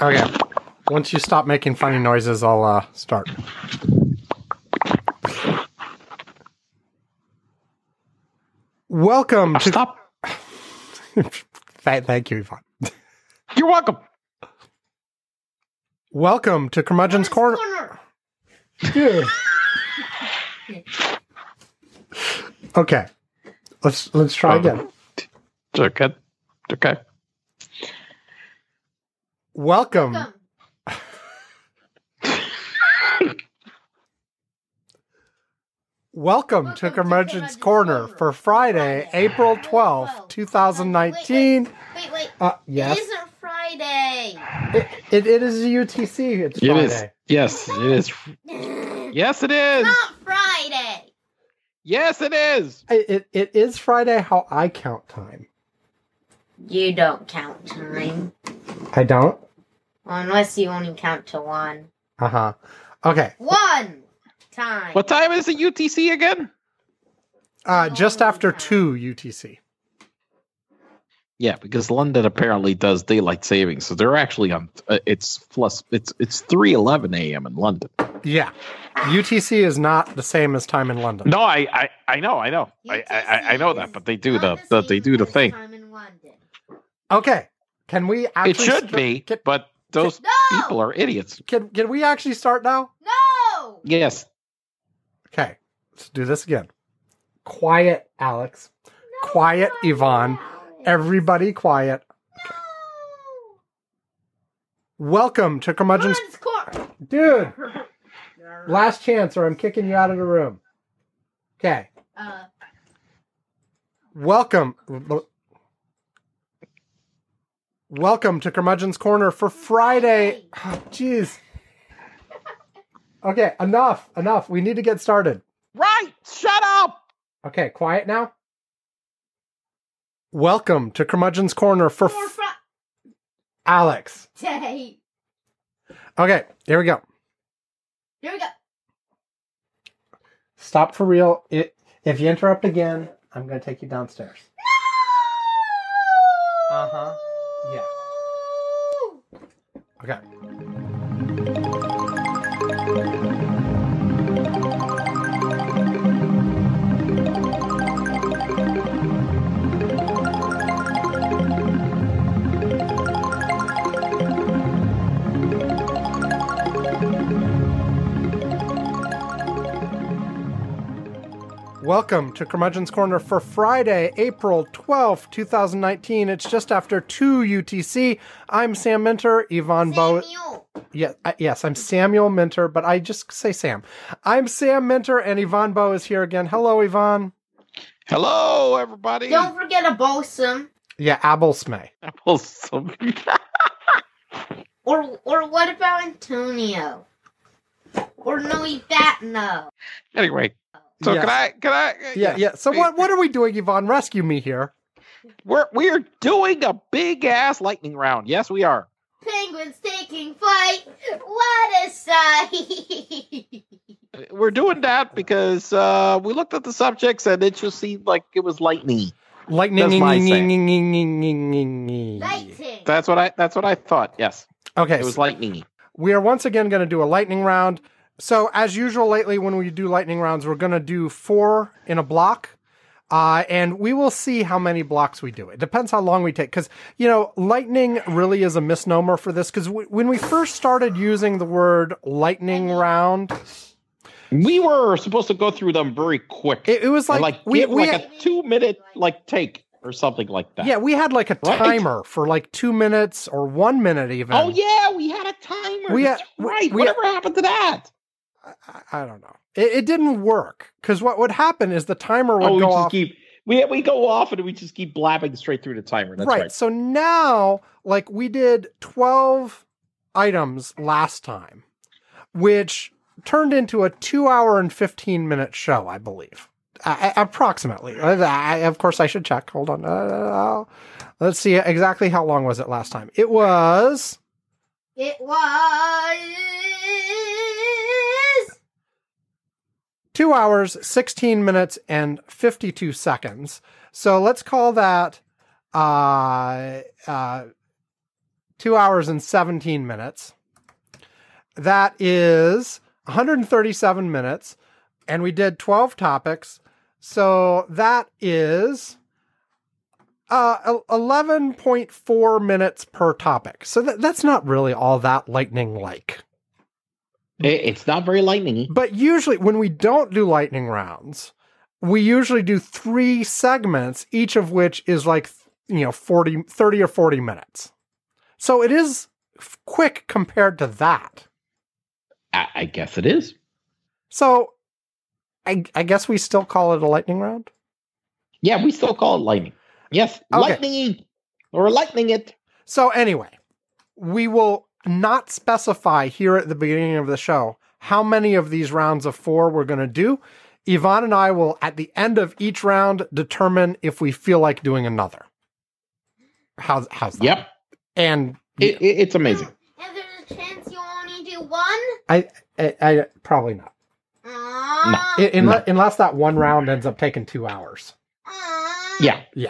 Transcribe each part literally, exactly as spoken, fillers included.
Okay. Once you stop making funny noises, I'll uh, start. Welcome to... Stop. Thank you, Yvonne. You're welcome. Welcome to Curmudgeon's Corner. corner. Dude. Okay. Let's let's try again. Okay. Okay. Welcome. Welcome. Welcome, Welcome to to Curmudgeon's Curmudgeon's Corner Corner for Friday, April twelfth, twenty nineteen. Wait, wait, wait. Uh, yes. It isn't Friday. It, it, it is a U T C. It's It Friday. is. Yes, it is. Yes, it is. Not Friday. Yes, it is. It, it, it is Friday how I count time. You don't count time. I don't? Well, unless you only count to one. Uh-huh. Okay. One time. What time is the U T C again? Uh, just Oh, after time. two U T C. Yeah, because London apparently does daylight savings, so they're actually on. Uh, it's plus. It's it's three eleven a.m. in London. Yeah. U T C is not the same as time in London. No, I I, I know, I know, I, I I know that, but they do the, the they do the thing. Time in London. Okay. Can we actually... It should st- be, Can, but those No! people are idiots. can, can we actually start now? No! Yes. Okay. Let's do this again. Quiet, Alex. Quiet, Yvonne. Everybody quiet. No! Welcome to Curmudgeon's... Curmudgeon's Corner. Dude! Last chance or I'm kicking you out of the room. Okay. Uh, Welcome. Welcome to Curmudgeon's Corner for Friday. Oh, jeez. Okay, enough. Enough. We need to get started. Right. Shut up. Okay, quiet now. Welcome to Curmudgeon's Corner for for f- Alex. Friday. Okay, here we go. Here we go. Stop for real. It, if you interrupt again, I'm going to take you downstairs. Uh-huh. Yeah. Okay. Welcome to Curmudgeon's Corner for Friday, April twelfth, twenty nineteen. It's just after two U T C. I'm Sam Minter, Yvonne Bow. Samuel. Yeah, uh, yes, I'm Samuel Minter, but I just say Sam. I'm Sam Minter, and Yvonne Bow is here again. Hello, Yvonne. Hello, everybody. Don't forget a balsam. Yeah, Abelsmay. Awesome. Or or what about Antonio? Or no, eat that no. Anyway, so Yes. can I? Can I? Yeah, yeah. So what what are we doing, Yvonne? Rescue me here. We're we're doing a big ass lightning round. Yes, we are. Penguins taking flight. What a sight! We're doing that because uh, we looked at the subjects and it just seemed like it was lightning. Lightning. That's my Lighting. That's what I. That's what I thought. Yes, Okay, it was lightning. we are once again going to do a lightning round. So, as usual lately, when we do lightning rounds, we're going to do four in a block. Uh, and we will see how many blocks we do. It depends how long we take. Because, you know, lightning really is a misnomer for this. Because w- when we first started using the word lightning round, We were supposed to go through them very quick. it, it was And, like, like we, give we like had, a two minute like take or something like that. yeah, we had like a Right. timer for like two minutes or one minute even. Oh yeah, we had a timer. We That's had- we- right. we- Whatever happened to that? I, I don't know. It, it didn't work. Because what would happen is the timer would Oh, we go just off. keep we we go off and we just keep blabbing straight through the timer. That's right. So now, like, we did twelve items last time, which turned into a two hour and fifteen minute show, I believe. Uh, approximately. I, I, of course, I should check. Hold on. Uh, let's see exactly how long was it last time. It was... It was two hours, sixteen minutes, and fifty-two seconds. So let's call that uh, uh, two hours and seventeen minutes. That is one hundred thirty-seven minutes, and we did twelve topics. So that is uh, eleven point four minutes per topic. So that, that's not really all that lightning-like. It's not very lightning-y. But usually when we don't do lightning rounds, we usually do three segments, each of which is like, you know, forty, thirty or forty minutes. So it is f- quick compared to that. I, I guess it is. So I, I guess we still call it a lightning round? Yeah, we still call it lightning. Yes, Okay. lightning or lightning it. So anyway, we will not specify here at the beginning of the show how many of these rounds of four we're going to do. Yvonne and I will, at the end of each round, determine if we feel like doing another. How's, how's that? Yep. And It, it, it's amazing. And there's a chance you only do one? I, I, I probably not. Aww. I- unless, unless that one round ends up taking two hours. Aww. Yeah. Yeah.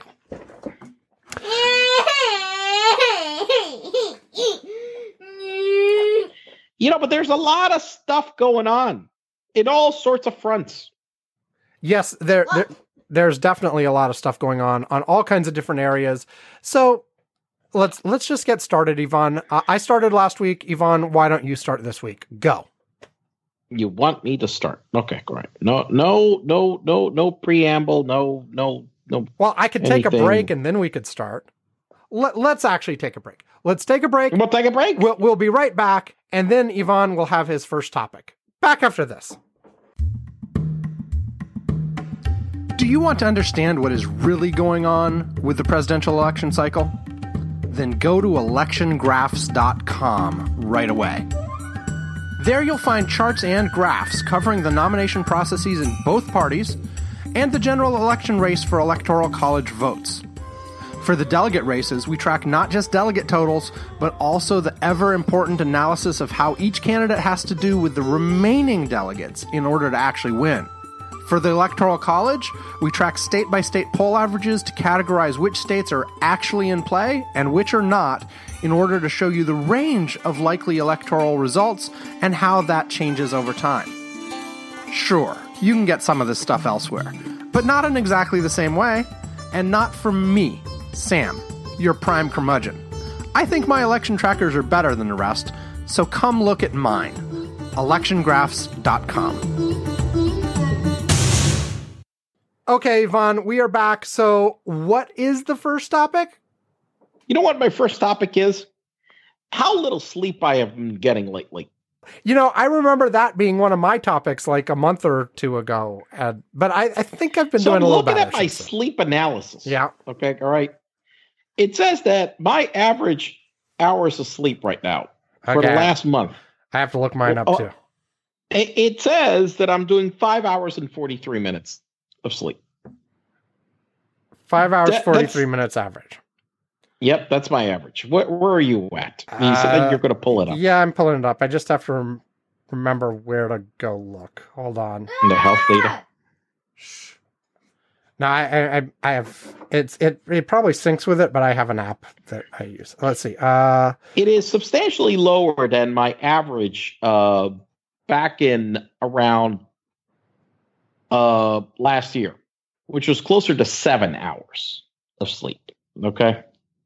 You know, but there's a lot of stuff going on in all sorts of fronts. Yes, there, there there's definitely a lot of stuff going on on all kinds of different areas. So let's let's just get started, Yvonne. Uh, I started last week. Yvonne, why don't you start this week? Go. You want me to start? Okay, great. No, no, no, no, no preamble. No, no, no. Well, I could take Anything. a break and then we could start. Let, let's actually take a break. Let's take a break. We'll take a break. We'll, we'll be right back. And then Yvonne will have his first topic. Back after this. Do you want to understand what is really going on with the presidential election cycle? Then go to election graphs dot com right away. There you'll find charts and graphs covering the nomination processes in both parties and the general election race for electoral college votes. For the delegate races, we track not just delegate totals, but also the ever-important analysis of how each candidate has to do with the remaining delegates in order to actually win. For the Electoral College, we track state-by-state poll averages to categorize which states are actually in play and which are not, in order to show you the range of likely electoral results and how that changes over time. Sure, you can get some of this stuff elsewhere, but not in exactly the same way, and not from me, Sam, your prime curmudgeon. I think my election trackers are better than the rest, so come look at mine. election graphs dot com. Okay, Yvonne, we are back. So what is the first topic? You know what my first topic is? How little sleep I have been getting lately. You know, I remember that being one of my topics like a month or two ago. And, but I, I think I've been so doing I'm a little looking better. at my sleep analysis. Yeah. Okay, all right. It says that my average hours of sleep right now for the Okay. last month. I have to look mine up Oh, too. It, it says that I'm doing five hours and forty-three minutes of sleep. Five hours, that- forty-three that's- minutes average. Yep, that's my average. Where, where are you at? You said Uh, you're going to pull it up. Yeah, I'm pulling it up. I just have to rem- remember where to go look. Hold on. The health data. Shh. No, I, I, I- I have, it's, it, it probably syncs with it, but I have an app that I use. Let's see. Uh, It is substantially lower than my average uh, back in around uh, last year, which was closer to seven hours of sleep. Okay.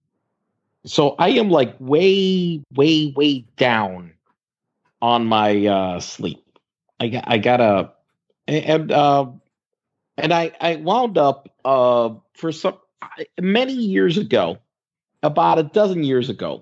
So I am like way, way, way down on my uh, sleep. I got, I got a, and, uh, and I, I wound up uh, for some many years ago, about a dozen years ago,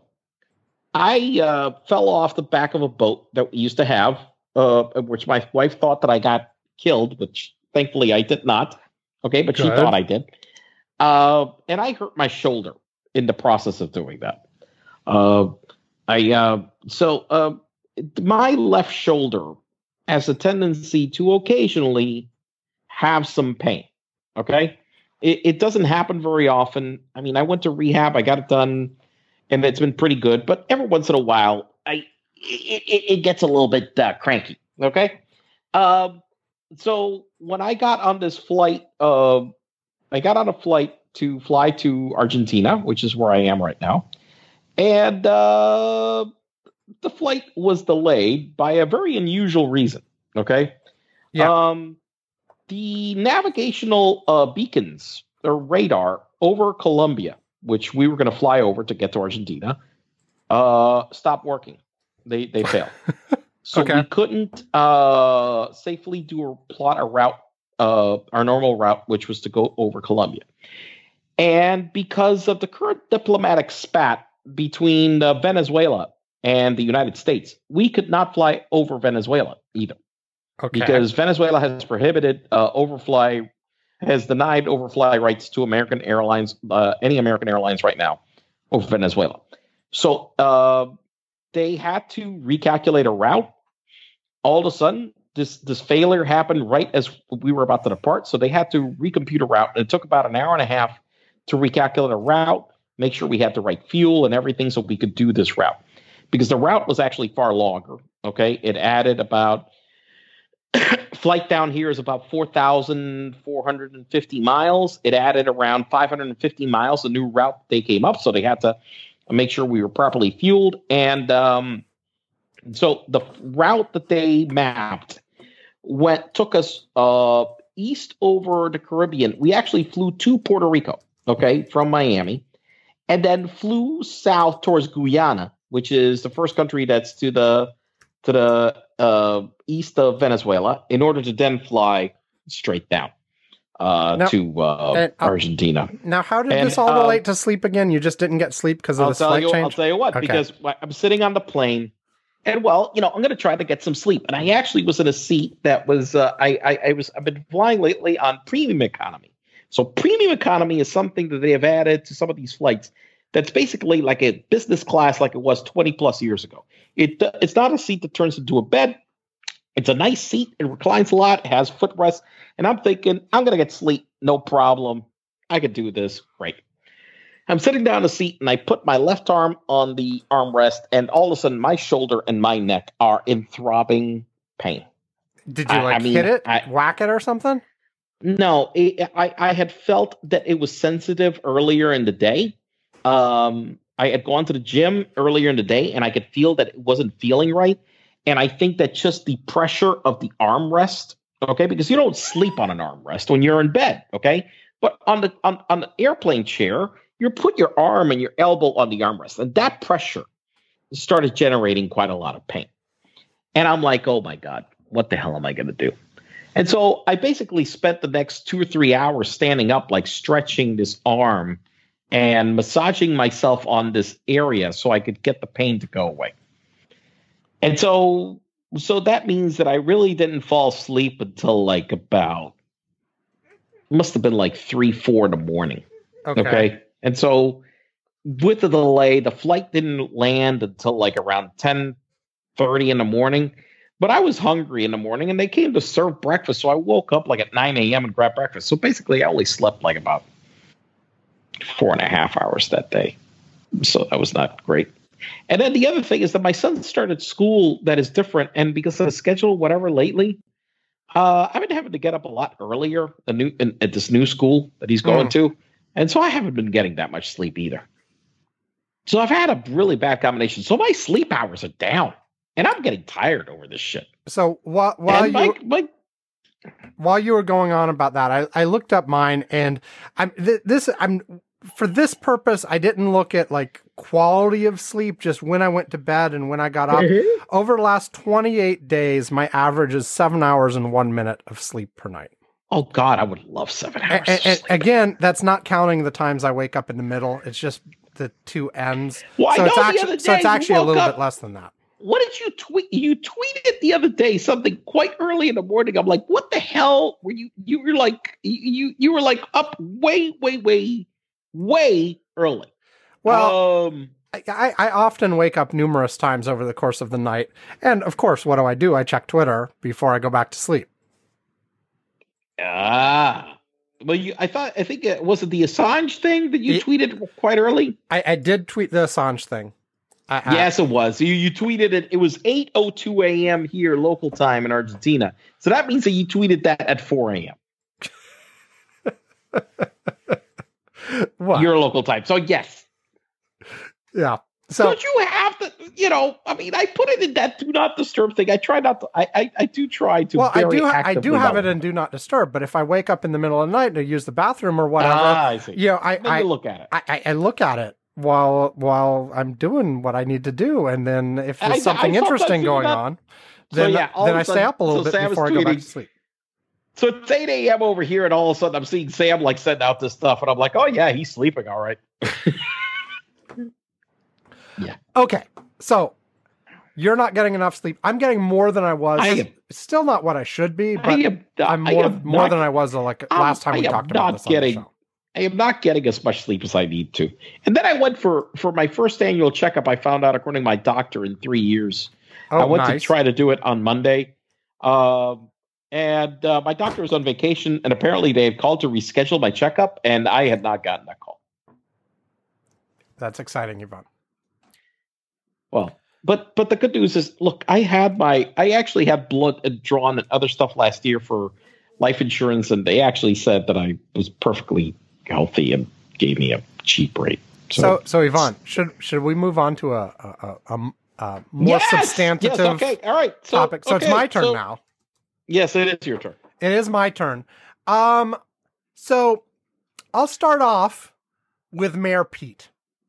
I uh, fell off the back of a boat that we used to have, uh, which my wife thought that I got killed, which thankfully I did not. Okay, but she Good. thought I did. Uh, and I hurt my shoulder in the process of doing that. Uh, I uh, so uh, my left shoulder has a tendency to occasionally have some pain. Okay, it, it doesn't happen very often. I mean, I went to rehab, I got it done, and it's been pretty good. But every once in a while, I it, it, it gets a little bit uh, cranky. Okay, um, so when I got on this flight, uh, I got on a flight to fly to Argentina, which is where I am right now. And uh, the flight was delayed by a very unusual reason. Okay. Yeah. Um, the navigational uh, beacons or radar over Colombia, which we were going to fly over to get to Argentina, uh, stopped working. They they failed. So Okay. we couldn't uh, safely do a plot a route, uh, our normal route, which was to go over Colombia. And because of the current diplomatic spat between uh, Venezuela and the United States, we could not fly over Venezuela either. Okay. Because Venezuela has prohibited uh, overfly, has denied overfly rights to American Airlines, uh, any American Airlines right now over Venezuela. So uh, they had to recalculate a route. All of a sudden, this this failure happened right as we were about to depart. So they had to recompute a route. It took about an hour and a half to recalculate a route, make sure we had the right fuel and everything so we could do this route. Because the route was actually far longer. Okay, it added about flight down here is about four thousand four hundred fifty miles. It added around five hundred fifty miles, the new route they came up. So they had to make sure we were properly fueled. And um, so the route that they mapped went took us uh, east over the Caribbean. We actually flew to Puerto Rico, okay, from Miami, and then flew south towards Guyana, which is the first country that's to the to the uh, east of Venezuela, in order to then fly straight down uh, Now- to uh, and, uh, Argentina. Now, how did And, this all uh, relate to sleep again? You just didn't get sleep because of I'll this tell flight you. I'll change? tell you what, Okay. because I'm sitting on the plane, and well, you know, I'm going to try to get some sleep. And I actually was in a seat that was uh, I, I I was I've been flying lately on premium economy. So premium economy is something that they have added to some of these flights. That's basically like a business class, like it was twenty plus years ago. It uh, it's not a seat that turns into a bed. It's a nice seat. It reclines a lot. It has footrests. And I'm thinking, I'm going to get sleep. No problem. I could do this. Great. I'm sitting down in the seat, and I put my left arm on the armrest, and all of a sudden, my shoulder and my neck are in throbbing pain. Did you I- like I mean, hit it, I- whack it, or something? No, it, I, I had felt that it was sensitive earlier in the day. Um, I had gone to the gym earlier in the day, and I could feel that it wasn't feeling right. And I think that just the pressure of the armrest, okay, because you don't sleep on an armrest when you're in bed, okay? But on the on, on the airplane chair, you put your arm and your elbow on the armrest, and that pressure started generating quite a lot of pain. And I'm like, oh my God, what the hell am I going to do? And so I basically spent the next two or three hours standing up, like stretching this arm and massaging myself on this area so I could get the pain to go away. And so, so that means that I really didn't fall asleep until like about, must have been like three, four in the morning. Okay. Okay. And so with the delay, the flight didn't land until like around ten thirty in the morning. But I was hungry in the morning, and they came to serve breakfast. So I woke up like at nine a.m. and grabbed breakfast. So basically, I only slept like about four and a half hours that day. So that was not great. And then the other thing is that my son started school that is different. And because of the schedule, whatever, lately, uh, I've been having to get up a lot earlier a new, in, at this new school that he's going Mm. to. And so I haven't been getting that much sleep either. So I've had a really bad combination. So my sleep hours are down. And I'm getting tired over this shit. So while while And you my, my, while you were going on about that, I, I looked up mine, and I'm th- this I'm for this purpose. I didn't look at like quality of sleep, just when I went to bed and when I got up. Over the last twenty-eight days, my average is seven hours and one minute of sleep per night. oh God, I would love seven hours. And, of and sleep. again, that's not counting the times I wake up in the middle. It's just the two ends. Well, I so, it's know the actually, other so it's day you actually a woke little up- bit less than that. What did you tweet? You tweeted the other day something quite early in the morning. I'm like, what the hell were you? You were like, you you were like up way, way, way, way early. Well, um, I, I I often wake up numerous times over the course of the night. And of course, what do I do? I check Twitter before I go back to sleep. ah, well, you. I thought. I think it was it the Assange thing that you It- tweeted quite early. I, I did tweet the Assange thing. I, I- Yes, it was. You you tweeted it. It was eight oh two a.m. here, local time in Argentina. So that means that you tweeted that at four a.m. what? your local time. So yes. Yeah. So don't you have to, you know, I mean, I put it in that do not disturb thing. I try not to, I, I, I do try to well, I very do, ha- I actively do have not- it in do not disturb, but if I wake up in the middle of the night to use the bathroom or whatever, Ah, I see. you know, I, Then I you look at it. I, I, I look at it while while I'm doing what I need to do, and then if there's I- I something sometimes interesting do going that. on, So, then yeah, all then of a I stay sudden- up a little so bit Sam is before I go back tweeting. to sleep. So it's eight a.m. over here, and all of a sudden I'm seeing Sam like sending out this stuff, and I'm like, oh yeah, he's sleeping all right. Okay, so you're not getting enough sleep. I'm getting more than I was. I am- Still not what I should be, but I am, I'm I more am more not- than I was uh, like I'm- last time we I am talked about not this getting- on the show. I am not getting as much sleep as I need to. And then I went for for my first annual checkup. I found out, according to my doctor, in three years. Oh, I went nice. to try to do it on Monday. Um, and uh, my doctor was on vacation, and apparently they had called to reschedule my checkup, and I had not gotten that call. That's exciting, Yvonne. Well, but but the good news is, look, I had my I actually had blood drawn and other stuff last year for life insurance, and they actually said that I was perfectly healthy and gave me a cheap rate. So, So, so Yvonne, should should we move on to a a, a, a, a more yes! substantive Yes, okay, all right. So, topic? So okay, it's my turn so- now. Yes, it is your turn. It is my turn. Um, so I'll start off with Mayor Pete.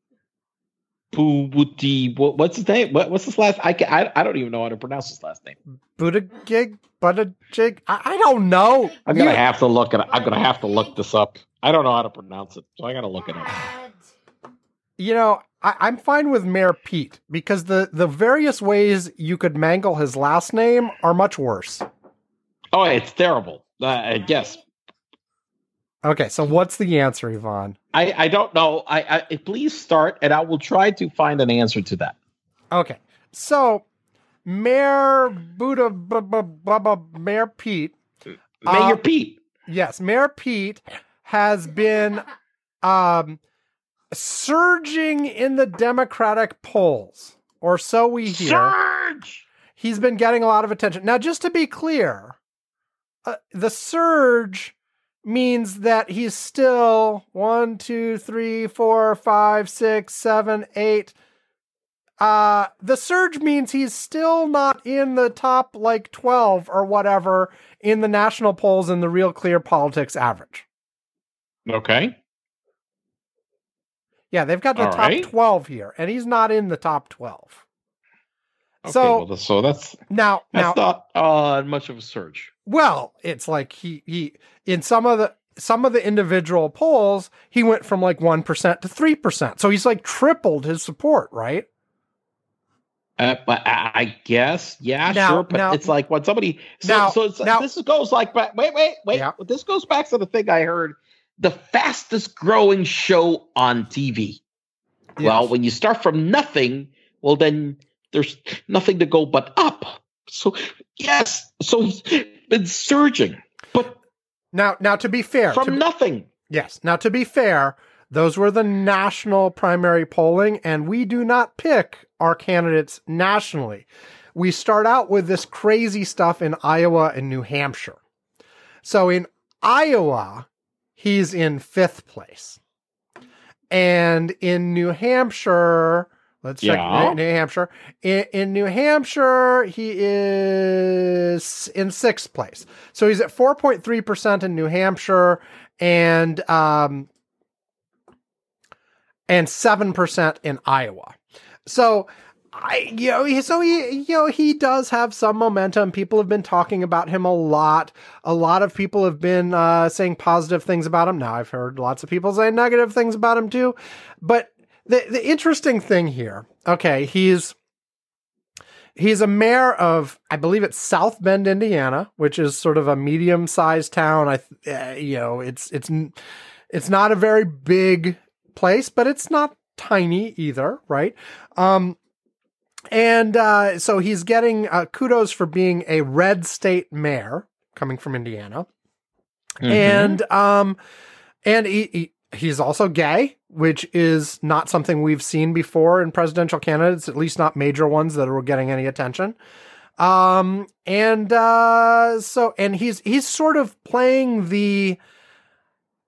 Booty, what, what's his name? What, what's his last? I, can, I I don't even know how to pronounce his last name. Buttigieg, Buttigieg. I, I don't know. I'm gonna You- have to look at. I'm gonna have to look this up. I don't know how to pronounce it, so I gotta look it up. You know, I, I'm fine with Mayor Pete because the the various ways you could mangle his last name are much worse. Oh, it's terrible. Uh, I guess Okay, so what's the answer, Yvonne? I I don't know. I, I please start, and I will try to find an answer to that. Okay, so Mayor Buddha, bu- bu- bu- bu- Mayor Pete. Mayor Uh, Pete. Yes, Mayor Pete has been um, surging in the Democratic polls, or so we hear. Surge. He's been getting a lot of attention. Now, just to be clear, uh, the surge means that he's still one, two, three, four, five, six, seven, eight. Uh, the surge means he's still not in the top like twelve or whatever in the national polls in the Real Clear Politics average. Okay. Yeah, they've got the All top right. twelve here, and he's not in the top twelve. Okay, So well, so that's now, now, that's not uh, much of a surge. well, it's like he he in some of the some of the individual polls, he went from like one percent to three percent. So he's like tripled his support, right? Uh, but I I guess, yeah, Now- sure. But now- it's like when somebody. So, now- so it's, now- this goes like back. Wait, wait, wait. Yeah. This goes back to the thing I heard. The fastest growing show on T V. Well, Yes. when you start from nothing, well, then there's nothing to go but up. So yes, so he's been surging, but Now, now to be fair, from to be- nothing. yes. Now to be fair, those were the national primary polling, and we do not pick our candidates nationally. We start out with this crazy stuff in Iowa and New Hampshire. So in Iowa, he's in fifth place. And in New Hampshire, let's check Yeah. New Hampshire. In, in New Hampshire, he is in sixth place. So he's at four point three percent in New Hampshire and um and seven percent in Iowa. So I, you know, he- so he, you know, he does have some momentum. People have been talking about him a lot. A lot of people have been uh, saying positive things about him. Now I've heard lots of people say negative things about him too. But the the interesting thing here, okay, he's he's a mayor of, I believe it's South Bend, Indiana, which is sort of a medium sized town. I, th- uh, you know, it's it's it's not a very big place, but it's not tiny either, right? Um, And uh, so he's getting uh, kudos for being a red state mayor coming from Indiana. Mhm. And um, and he, he he's also gay, which is not something we've seen before in presidential candidates, at least not major ones that are getting any attention. Um, and uh, so and he's he's sort of playing the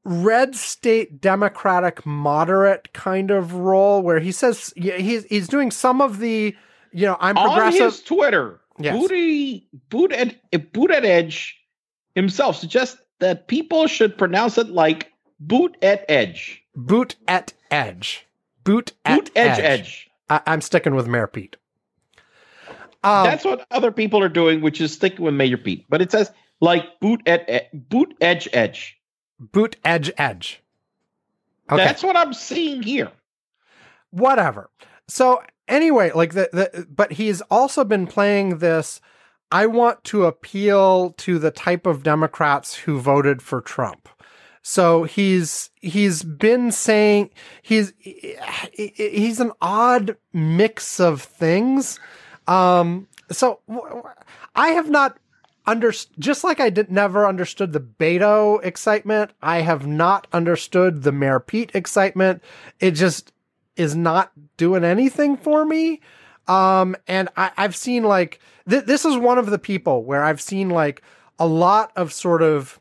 red state Democratic moderate kind of role where he says yeah, he's he's doing some of the, you know, I'm progressive. On his Twitter, yes. Booty, Boot at Boot at Edge himself suggests that people should pronounce it like Boot at Edge. Boot at Edge. Boot at Boot Edge Edge. Edge. I, I'm sticking with Mayor Pete. Um, That's what other people are doing, which is sticking with Mayor Pete. But it says like Boot at Boot Edge Edge. Boot Edge Edge. Okay. That's what I'm seeing here. Whatever. So anyway, like the, the but he's also been playing this. I want to appeal to the type of Democrats who voted for Trump. So he's he's been saying he's he's an odd mix of things. Um, so I have not understood, just like I did never understood the Beto excitement. I have not understood the Mayor Pete excitement. It just is not doing anything for me. Um, and I, I've seen like, th- this is one of the people where I've seen like a lot of sort of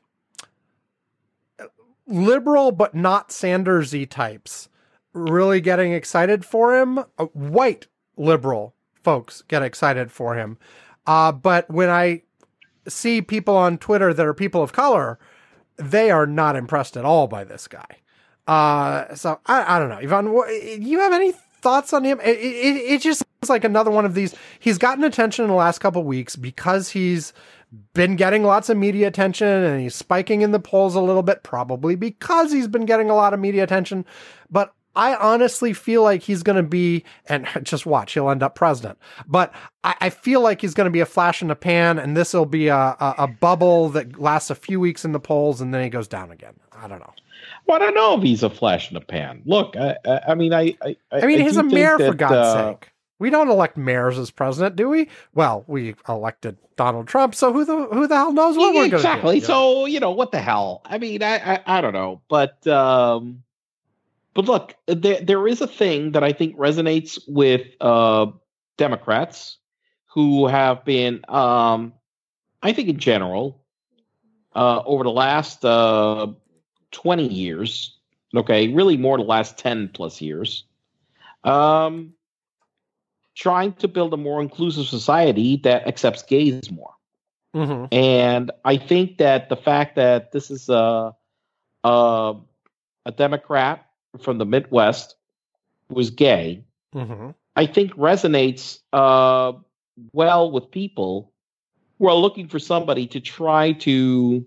liberal, but not Sanders-y types really getting excited for him. Uh, white liberal folks get excited for him. Uh, but when I see people on Twitter that are people of color, they are not impressed at all by this guy. Uh, so I, I don't know, Yvonne, what, you have any thoughts on him? It, it, it just is like another one of these. He's gotten attention in the last couple of weeks because he's been getting lots of media attention and he's spiking in the polls a little bit, probably because he's been getting a lot of media attention. But I honestly feel like he's going to be, and just watch, he'll end up president. But I, I feel like he's going to be a flash in the pan, and this will be a, a, a bubble that lasts a few weeks in the polls, and then he goes down again. I don't know. Well, I don't know if he's a flash in the pan. Look, I, I, I mean, I, I, I mean, I he's do a mayor, think for that, God's uh, sake. We don't elect mayors as president, do we? Well, we elected Donald Trump, so who the who the hell knows what we're going to do? Exactly. So, you know, what the hell? I mean, I, I, I don't know. But, um, but look, there, there is a thing that I think resonates with uh, Democrats who have been, um, I think in general, uh, over the last uh, twenty years, okay, really more the last ten plus years, um, trying to build a more inclusive society that accepts gays more. Mm-hmm. And I think that the fact that this is a, a, a Democrat from the Midwest was gay, Mm-hmm. I think resonates uh, well with people who are looking for somebody to try to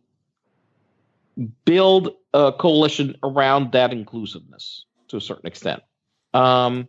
build a coalition around that inclusiveness to a certain extent. Um,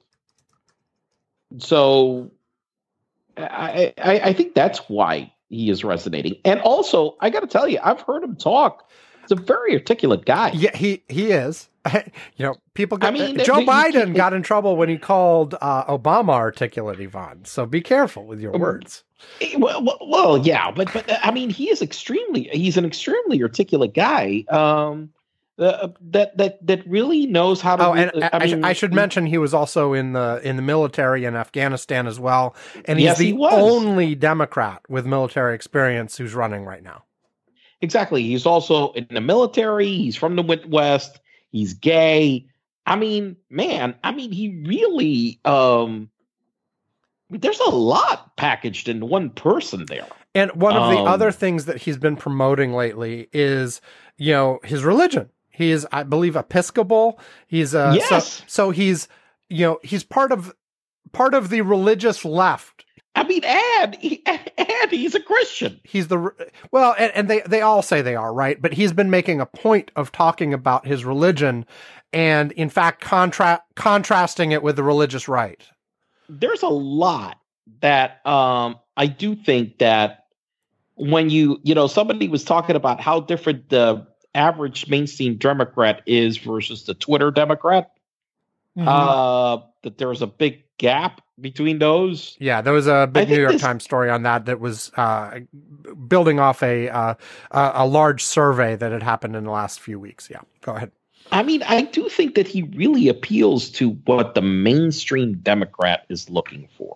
so I, I, I think that's why he is resonating. And also, I got to tell you, I've heard him talk. He's a very articulate guy. Yeah, he he is. You know, people. Get, I mean, Joe the- the- Biden he- got in trouble when he called uh, Obama articulate, Yvonne. So be careful with your words. Eh, Well, well, well, yeah, but but uh, I mean, he is extremely. He's an extremely articulate guy. Um, uh, that that that really knows how to. Oh, and uh, I, I, sh- mean, I should mention he was also in the in the military in Afghanistan as well, and he's Yes, the he was. only Democrat with military experience who's running right now. Exactly. He's also in the military. He's from the Midwest. He's gay. I mean, man, I mean, he really, um, there's a lot packaged in one person there. And one of the Um, other things that he's been promoting lately is, you know, his religion. He is, I believe, Episcopal. He's uh, Yes. so, so he's, you know, he's part of part of the religious left. I mean, and, he, and he's a Christian. He's the well, and, and they they all say they are, right? But he's been making a point of talking about his religion, and in fact, contra- contrasting it with the religious right. There's a lot that um, I do think that when you, you know, somebody was talking about how different the average mainstream Democrat is versus the Twitter Democrat, Mm-hmm. uh, that there's a big gap between those. Yeah, there was a I big New think York this- Times story on that that was uh, building off a, uh, a a large survey that had happened in the last few weeks. Yeah, go ahead. I mean, I do think that he really appeals to what the mainstream Democrat is looking for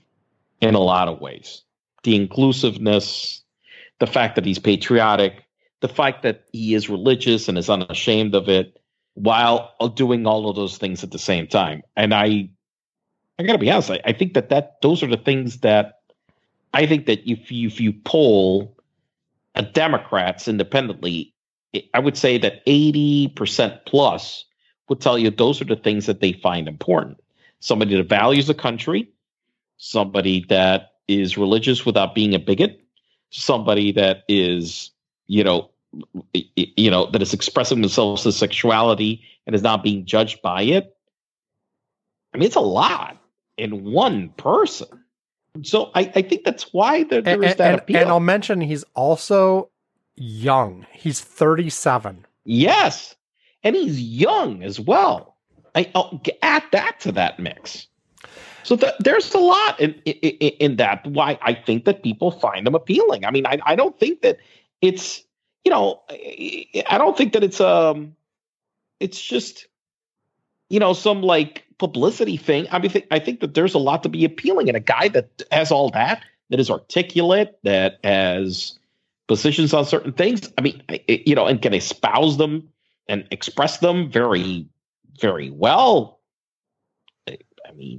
in a lot of ways. The inclusiveness, the fact that he's patriotic, the fact that he is religious and is unashamed of it while doing all of those things at the same time. And I, I got to be honest, I, I think that, that those are the things that I think that if you, if you poll a Democrats independently, I would say that eighty percent plus would tell you those are the things that they find important. Somebody that values the country, somebody that is religious without being a bigot, somebody that is, you know, you know, that is expressing themselves as sexuality and is not being judged by it. I mean, it's a lot in one person. So I, I think that's why there, there and, is that and, appeal. And I'll mention he's also young. He's thirty-seven. Yes. And he's young as well. I, I'll add that to that mix. So th- there's a lot in, in, in that why I think that people find him appealing. I mean, I, I don't think that it's, you know, I don't think that it's, um, it's just, you know, some like publicity thing. I mean, th- I think that there's a lot to be appealing in a guy that has all that, that is articulate, that has positions on certain things. I mean, you know, and can espouse them and express them very, very well. I mean,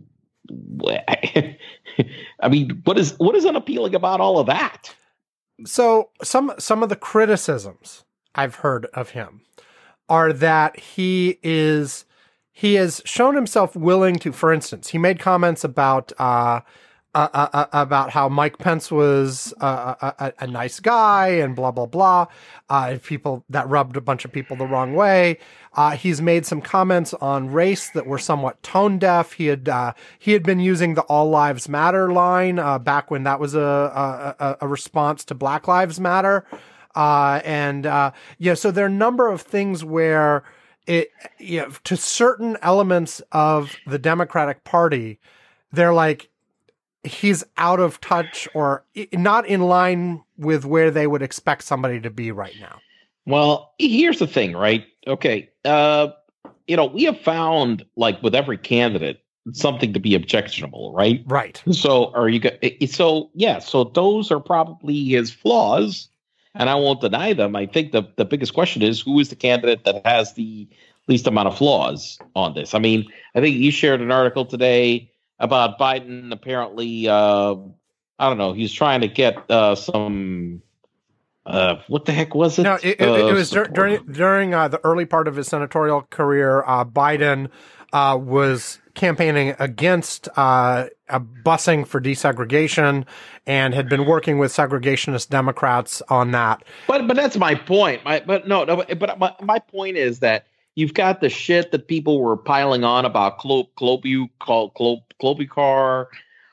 I mean, what is what is unappealing about all of that? So some some of the criticisms I've heard of him are that he is he has shown himself willing to, for instance, he made comments about uh, uh, uh, uh about how Mike Pence was uh, a, a, a nice guy and blah blah blah. Uh, people that rubbed a bunch of people the wrong way. Uh, he's made some comments on race that were somewhat tone deaf. He had uh, he had been using the All Lives Matter line uh, back when that was a, a a response to Black Lives Matter, uh, and uh, yeah. So there are a number of things where it, you know, to certain elements of the Democratic Party, they're like he's out of touch or not in line with where they would expect somebody to be right now. Well, here's the thing, right? Okay. Uh, you know, we have found, like with every candidate, something to be objectionable, right? Right. So are you, so yeah, so those are probably his flaws, and I won't deny them. I think the, the biggest question is who is the candidate that has the least amount of flaws on this? I mean, I think you shared an article today about Biden apparently, uh, I don't know, he's trying to get uh, some... Uh, what the heck was it? No, it, it, uh, it was dur- during during uh, the early part of his senatorial career. Uh, Biden uh, was campaigning against uh, a busing for desegregation and had been working with segregationist Democrats on that. But but that's my point. My but no, no but my, my point is that you've got the shit that people were piling on about Clo- Klobu, Clo- Clo- Klobuchar,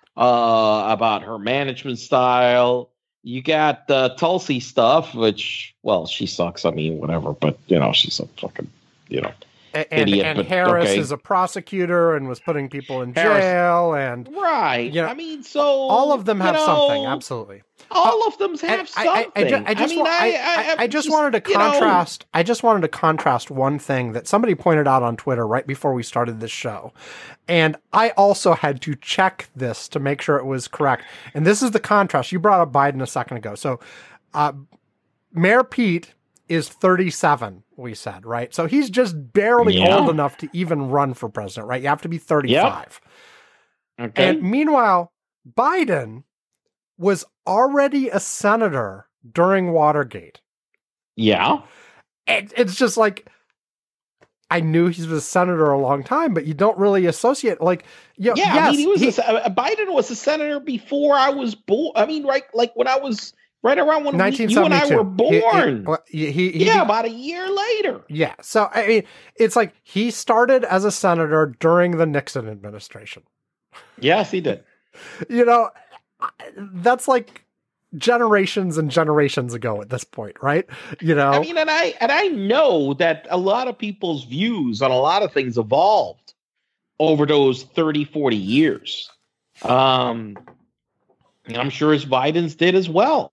uh, about her management style. You got the Tulsi stuff, which, well, she sucks. I mean, whatever, but, you know, she's a fucking, you know, and, idiot. And but, Harris okay. is a prosecutor and was putting people in Harris. jail. And Right. You know, I mean, so. all of them have you know, something. Absolutely. All Uh, of them have I, something. I, I, ju- I just, I mean, wa- I, I, I, I just just, wanted to you know, contrast. I just wanted to contrast one thing that somebody pointed out on Twitter right before we started this show, and I also had to check this to make sure it was correct. And this is the contrast. You brought up Biden a second ago, so uh, Mayor Pete is thirty-seven. We said, right? So he's just barely Yeah. old enough to even run for president, right? You have to be thirty-five. Yep. Okay. And meanwhile, Biden was already a senator during Watergate. yeah. It, it's just like, I knew he was a senator a long time, but you don't really associate, like, you know, Yeah, yes, I mean, he was he- a, se- uh, Biden was a senator before I was born. I mean, right, like when I was right around when we, you and I were He- he- born. well, he, he, he- yeah, about a year later. yeah. So I mean, it's like he started as a senator during the Nixon administration. Yes, he did. You know, that's like generations and generations ago at this point, right? You know, I mean, and I and I know that a lot of people's views on a lot of things evolved over those thirty, forty years. Um, and I'm sure as Biden's did as well.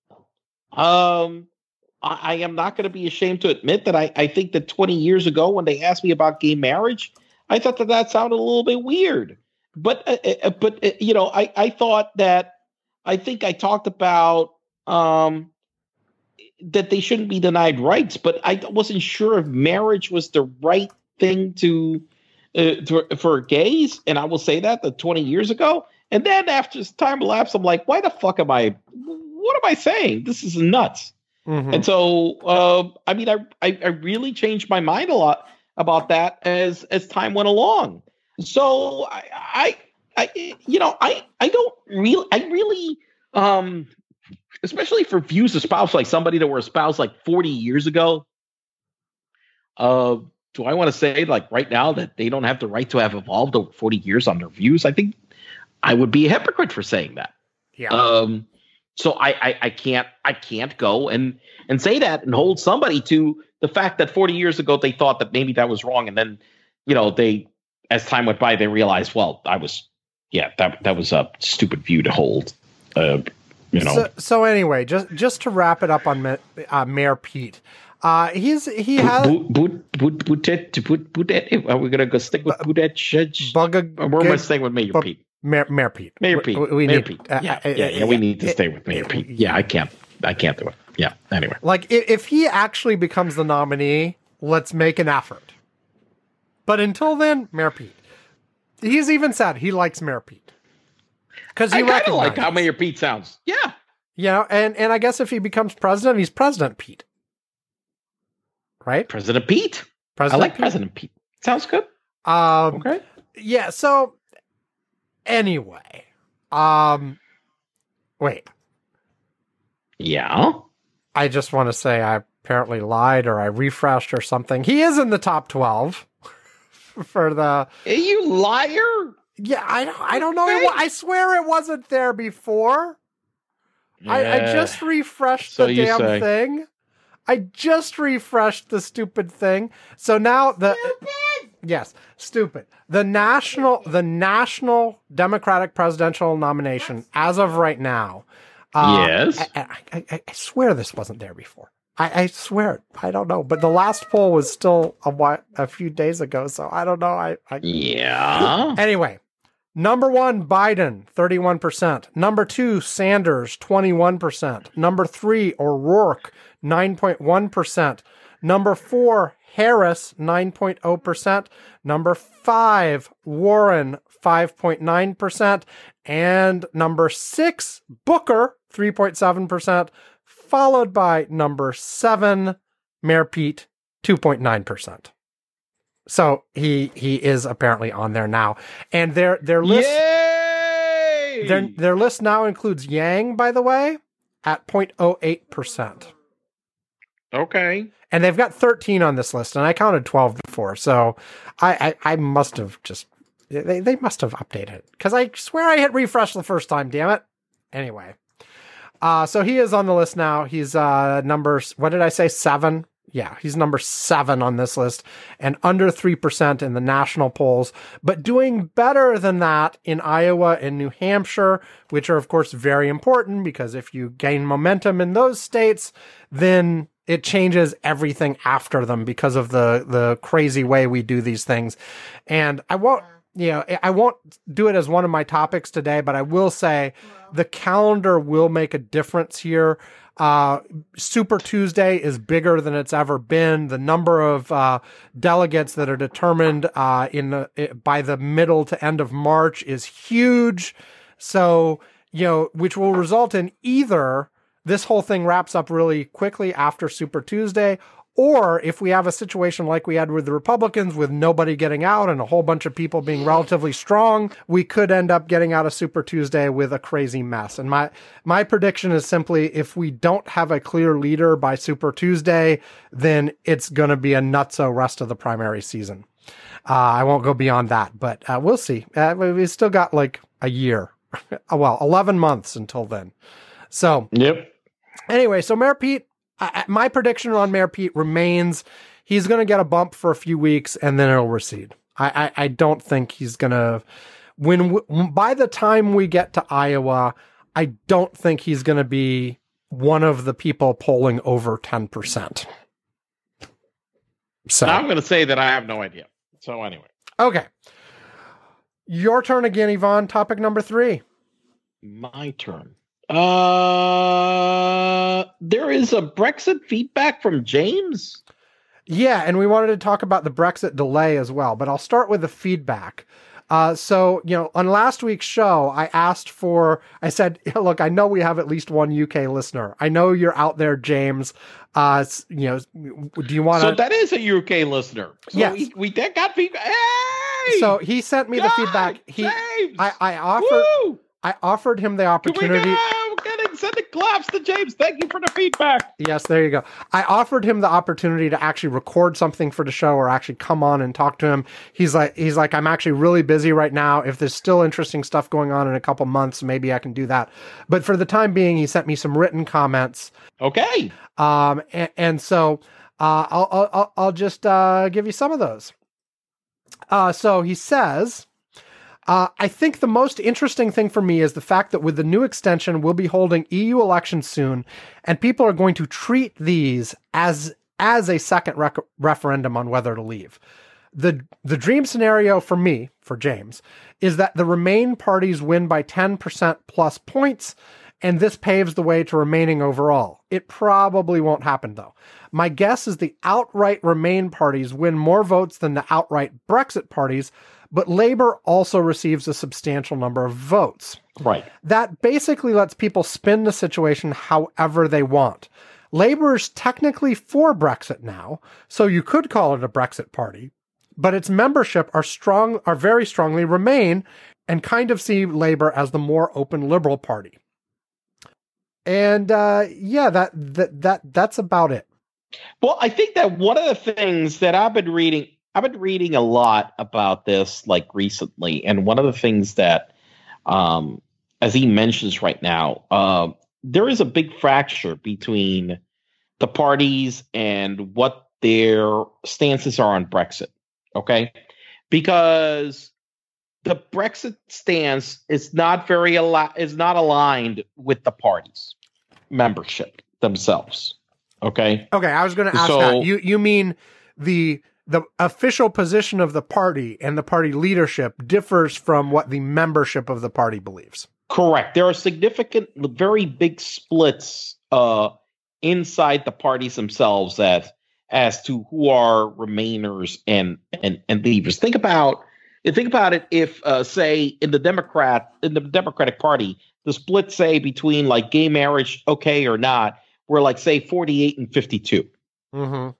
Um, I, I am not going to be ashamed to admit that I, I think that twenty years ago when they asked me about gay marriage, I thought that that sounded a little bit weird. But, uh, uh, but uh, you know, I, I thought that, I think I talked about, um, that they shouldn't be denied rights, but I wasn't sure if marriage was the right thing to, uh, to for gays. And I will say that the twenty years ago. And then after time elapsed, I'm like, why the fuck am I? What am I saying? This is nuts. Mm-hmm. And so, uh, I mean, I, I I really changed my mind a lot about that as as time went along. So I I, I you know I I don't really I really um. especially for views of spouse, like somebody that were a spouse like forty years ago. Uh, do I want to say like right now that they don't have the right to have evolved over forty years on their views? I think I would be a hypocrite for saying that. Yeah. Um, so I, I, I can't, I can't go and, and say that and hold somebody to the fact that forty years ago, they thought that maybe that was wrong. And then, you know, they, as time went by, they realized, well, I was, yeah, that, that was a stupid view to hold. Uh, You know. So, so anyway, just just to wrap it up on uh, Mayor Pete, uh, he's he has. Are we gonna go stick with Buttigieg? Or we're gonna stay with Mayor Pete. Mayor, Mayor Pete. Mayor Pete. We, we Mayor need, Pete. Uh, yeah, uh, yeah, yeah. We need to uh, stay with Mayor uh, Pete. Yeah, I can't. I can't do it. Yeah. Anyway, like if, if he actually becomes the nominee, let's make an effort. But until then, Mayor Pete. He's even said he likes Mayor Pete. Because I kind of like how Mayor Pete sounds. Yeah. You know, and, and I guess if he becomes president, he's President Pete. Right? President Pete. President I like Pete. President Pete. Sounds good. Um, okay. Yeah, so anyway. Um, wait. Yeah. I just want to say I apparently lied or I refreshed or something. He is in the top twelve for the... Are you liar? Yeah, I don't, I don't know. It, I swear it wasn't there before. Yeah. I, I just refreshed so the damn say. thing. I just refreshed the stupid thing. So now the Stupid. Yes, stupid. The national the national Democratic presidential nomination as of right now. Uh, yes. I, I, I, I swear this wasn't there before. I, I swear, I don't know. But the last poll was still a, while, a few days ago, so I don't know. I, I yeah. Anyway. Number one, Biden, thirty-one percent. Number two, Sanders, twenty-one percent. Number three, O'Rourke, nine point one percent. Number four, Harris, nine point zero percent. Number five, Warren, five point nine percent. And number six, Booker, three point seven percent. Followed by number seven, Mayor Pete, two point nine percent. So he he is apparently on there now, and their their list Yay! their their list now includes Yang, by the way, at zero point zero eight percent. Okay, and they've got thirteen on this list, and I counted twelve before, so I I, I must have just they they must have updated it because I swear I hit refresh the first time. Damn it! Anyway, uh, so he is on the list now. He's uh number what did I say seven? Yeah, he's number seven on this list and under three percent in the national polls, but doing better than that in Iowa and New Hampshire, which are, of course, very important because if you gain momentum in those states, then it changes everything after them because of the, the crazy way we do these things. And I won't, you know, I won't do it as one of my topics today, but I will say the calendar will make a difference here. Uh, Super Tuesday is bigger than it's ever been. The number of uh, delegates that are determined uh, in the, by the middle to end of March is huge. So, you know, which will result in either this whole thing wraps up really quickly after Super Tuesday, or if we have a situation like we had with the Republicans with nobody getting out and a whole bunch of people being relatively strong, we could end up getting out of Super Tuesday with a crazy mess. And my, my prediction is simply if we don't have a clear leader by Super Tuesday, then it's going to be a nutso rest of the primary season. Uh, I won't go beyond that, but uh, we'll see. Uh, we've still got like a year. Well, eleven months until then. So, yep. Anyway, so Mayor Pete, I, my prediction on Mayor Pete remains he's going to get a bump for a few weeks and then it'll recede. I, I, I don't think he's going to when w- by the time we get to Iowa, I don't think he's going to be one of the people polling over ten percent. So I'm going to say that I have no idea. So anyway. Okay. Your turn again, Yvonne. Topic number three. My turn. Uh, there is a Brexit feedback from James. Yeah, and we wanted to talk about the Brexit delay as well, but I'll start with the feedback. Uh, so, you know, on last week's show, I asked for, I said, look, I know we have at least one U K listener. I know you're out there, James. Uh, you know, do you want to? So that is a U K listener. So yes. we, we did got feedback. Hey! So he sent me God, the feedback. He, James! I, I offered, Woo! I offered him the opportunity. Can we go? Getting sending claps to James. Thank you for the feedback. Yes, there you go. I offered him the opportunity to actually record something for the show or actually come on and talk to him. He's like, he's like, I'm actually really busy right now. If there's still interesting stuff going on in a couple months, maybe I can do that. But for the time being, he sent me some written comments. Okay. Um, and, and so uh, I'll, I'll, I'll just uh, give you some of those. Uh, so he says, Uh, I think the most interesting thing for me is the fact that with the new extension, we'll be holding E U elections soon, and people are going to treat these as as a second rec- referendum on whether to leave. The the dream scenario for me, for James, is that the Remain parties win by ten percent plus points, and this paves the way to remaining overall. It probably won't happen, though. My guess is the outright Remain parties win more votes than the outright Brexit parties, but Labour also receives a substantial number of votes. Right. That basically lets people spin the situation however they want. Labour is technically for Brexit now, so you could call it a Brexit party, but its membership are strong, are very strongly Remain, and kind of see Labour as the more open Liberal party. And uh, yeah, that that that that's about it. Well, I think that one of the things that I've been reading. I've been reading a lot about this like recently, and one of the things that, um, as he mentions right now, uh, there is a big fracture between the parties and what their stances are on Brexit. Okay, because the Brexit stance is not very al- is not aligned with the parties' membership themselves. Okay. Okay, I was going to ask So- that. You you mean the the official position of the party and the party leadership differs from what the membership of the party believes? Correct. There are significant, very big splits uh, inside the parties themselves as as to who are Remainers and and and leavers. Think about think about it. If uh, say in the Democrat in the Democratic Party, the split say between like gay marriage okay or not, were like say forty-eight and fifty-two. Mm-hmm.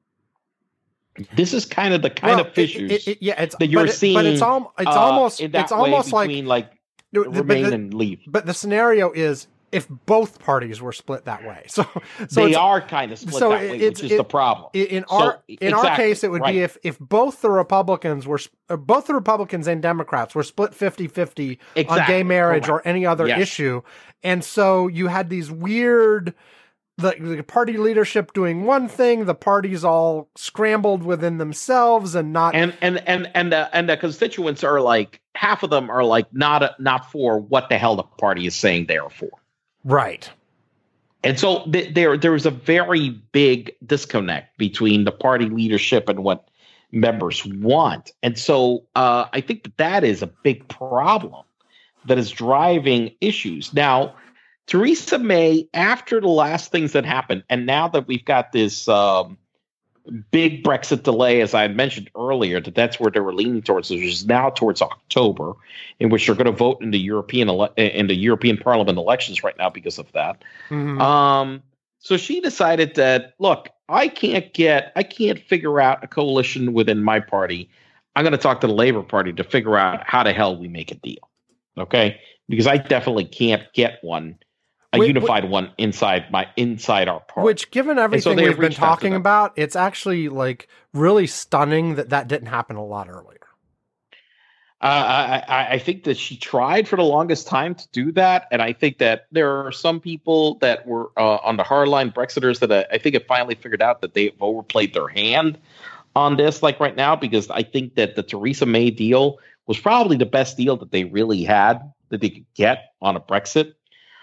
This is kind of the kind Well, of fissures it- it- it- yeah, it's that you're but it- seeing. but it's al- it's uh, almost in that it's way almost like between like No, the- but Remain the- and leave. But the scenario is if both parties were split that way. So, so They it's, are kind of split so that it- way, it's- which is it- the problem. in in So, our in our exactly, case, it would right. be if if both the Republicans were sp- uh, both the Republicans and Democrats were split fifty-fifty on Exactly, gay marriage correct. or any other Yes. issue, and so you had these weird. The, the party leadership doing one thing, the parties all scrambled within themselves and not. and and and and the, and the constituents are like half of them are like not not for what the hell the party is saying they are for. Right. And so th- there there is a very big disconnect between the party leadership and what members want. And so uh, I think that that is a big problem that is driving issues. Now, Theresa May, after the last things that happened, and now that we've got this um, big Brexit delay, as I had mentioned earlier, that that's where they were leaning towards, which is now towards October, in which they're going to vote in the European ele- in the European Parliament elections right now because of that. Mhm. Um, so she decided that, look, I can't get, I can't figure out a coalition within my party. I'm going to talk to the Labour Party to figure out how the hell we make a deal. Okay, because I definitely can't get one. A Wait, unified one inside my inside our party. Which, given everything they we've been reached out to talking them. about, it's actually like really stunning that that didn't happen a lot earlier. Uh, I, I, I think that she tried for the longest time to do that, and I think that there are some people that were uh, on the hardline Brexiters that uh, I think have finally figured out that they've overplayed their hand on this, like right now, because I think that the Theresa May deal was probably the best deal that they really had that they could get on a Brexit.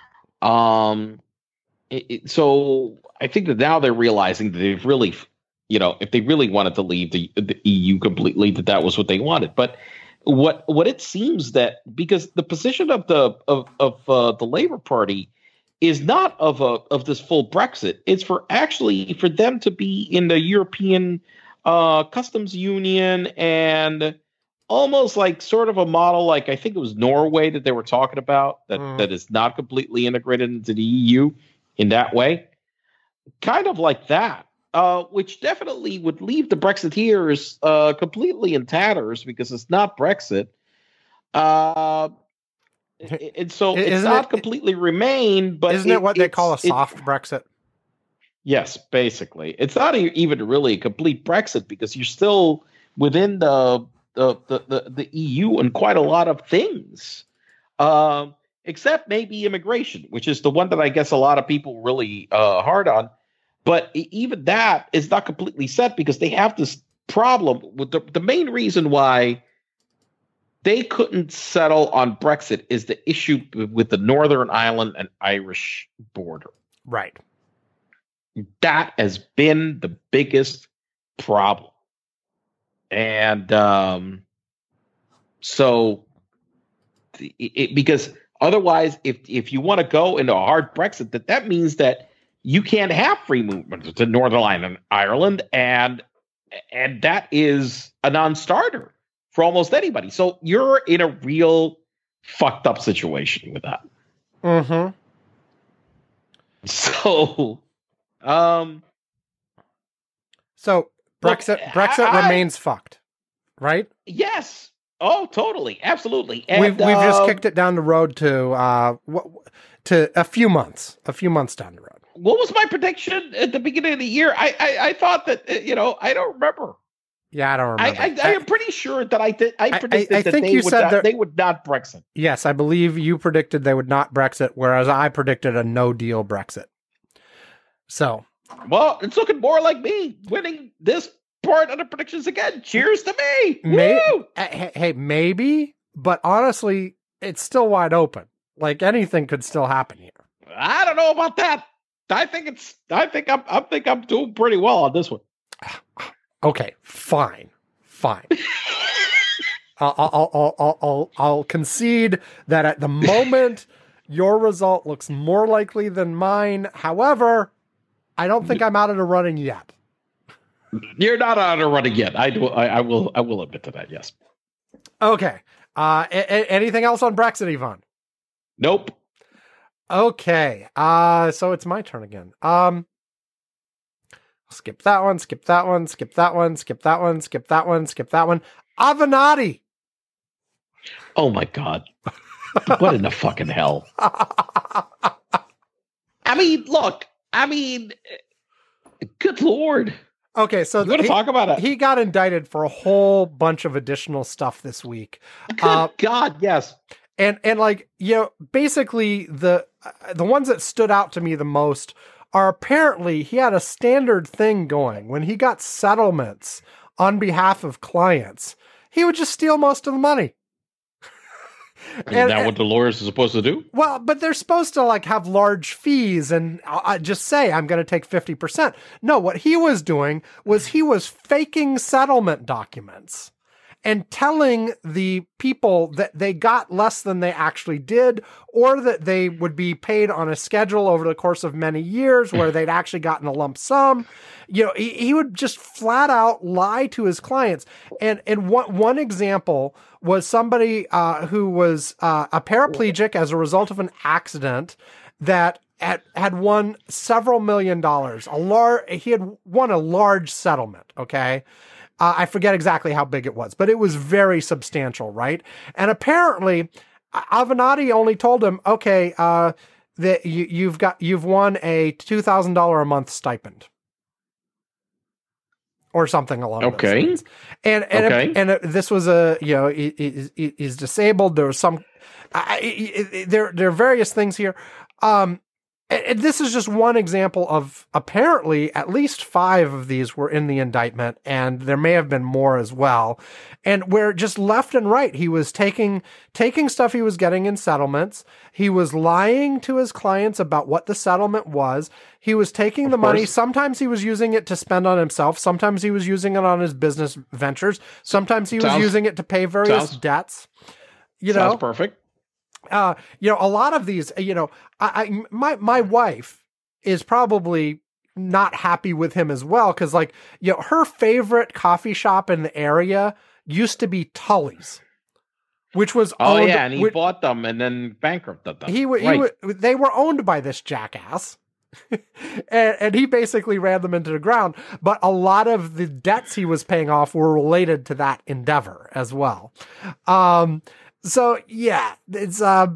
Um, it, it, so I think that now they're realizing that they've really, you know, if they really wanted to leave the, the E U completely, that that was what they wanted. But what what it seems that because the position of the of of uh, the Labour Party is not of a of this full Brexit. It's for actually for them to be in the European uh, customs union and almost like sort of a model like I think it was Norway that they were talking about that, Mm. that is not completely integrated into the E U in that way. Kind of like that, uh, which definitely would leave the Brexiteers uh, completely in tatters because it's not Brexit. Uh, and so it's Isn't not it- completely remain, but Isn't it, what they call a it's- it- soft Brexit? Yes, basically. It's not e- even really a complete Brexit because you're still within the the the, the, the E U and quite a lot of things. Um, except maybe immigration, which is the one that I guess a lot of people really uh, hard on. But e- even that is not completely set because they have this problem with the, the main reason why they couldn't settle on Brexit is the issue with the Northern Ireland and Irish border. Right. That has been the biggest problem. And um, so it, it, because otherwise, if if you want to go into a hard Brexit, that that means that you can't have free movement to Northern Ireland and Ireland, and and that is a non-starter for almost anybody. So you're in a real fucked up situation with that. Mm-hmm. So, um, So Look, Brexit Brexit I- I- remains fucked, right? yes. Oh, totally, absolutely. And, we've we've just uh, kicked it down the road to uh what to a few months, a few months down the road. What was my prediction at the beginning of the year? I I, I thought that uh, you know I don't remember. Yeah, I don't I, remember. I I am pretty sure that I did. I I- predicted I that think they you would said not, that- they would not Brexit. Yes, I believe you predicted they would not Brexit, whereas I predicted a no deal Brexit. So Well, it's looking more like me winning this part of the predictions again. Cheers to me! May- Woo! eh, hey, hey, maybe, but honestly, it's still wide open. Like anything could still happen here. I don't know about that. I think it's. I think I'm. I think I'm doing pretty well on this one. Okay, fine, fine. I'll, I'll, I'll, I'll, I'll, I'll concede that at the moment, your result looks more likely than mine. However, I don't think I'm out of the running yet. You're not on a running yet. I do. I, I will. I will admit to that. Yes. Okay. Uh, a- a- anything else on Brexit, Yvonne? Nope. Okay. Uh, so it's my turn again. Um, skip that one, skip that one, skip that one, skip that one, skip that one, skip that one. Avenatti. Oh my god. What in the fucking hell? I mean, look. I mean, good lord. Okay, so You want to he, talk about it? he got indicted for a whole bunch of additional stuff this week. Good Uh, God, yes. and and like, you know, basically the uh, the ones that stood out to me the most are apparently he had a standard thing going when he got settlements on behalf of clients. He would just steal most of the money. Isn't And- that what the lawyers are supposed to do? Well, but they're supposed to like have large fees and uh, just say, I'm going to take fifty percent. No, what he was doing was he was faking settlement documents and telling the people that they got less than they actually did, or that they would be paid on a schedule over the course of many years where they'd actually gotten a lump sum. You know, he, he would just flat out lie to his clients. And, and one, one example was somebody uh, who was uh, a paraplegic as a result of an accident that had, had won several million dollars. A lar- he had won a large settlement, okay? Uh, I forget exactly how big it was, but it was very substantial, right? And apparently, Avenatti only told him, "Okay, uh, that you, you've got you've won a two thousand dollar a month stipend, or something along Okay. those lines." And and Okay. and uh, this was a you know he, he, he- he's disabled. There was some I, I- I- there there are various things here. Um, and- and this is just one example of apparently at least five of these were in the indictment, and there may have been more as well. And where just left and right, he was taking taking stuff he was getting in settlements. He was lying to his clients about what the settlement was. He was taking the Of money. course. Sometimes he was using it to spend on himself. Sometimes he was using it on his business ventures. Sometimes he was Sounds- using it to pay various sounds- debts. You Sounds know, perfect. uh, you know, a lot of these, you know, I, I my my wife is probably not happy with him as well because, like, you know, her favorite coffee shop in the area used to be Tully's, which was oh owned, yeah, and he which, bought them and then bankrupted them. He, w- right. he w- they were owned by this jackass. and, and he basically ran them into the ground. But a lot of the debts he was paying off were related to that endeavor as well. Um, so yeah, it's, uh,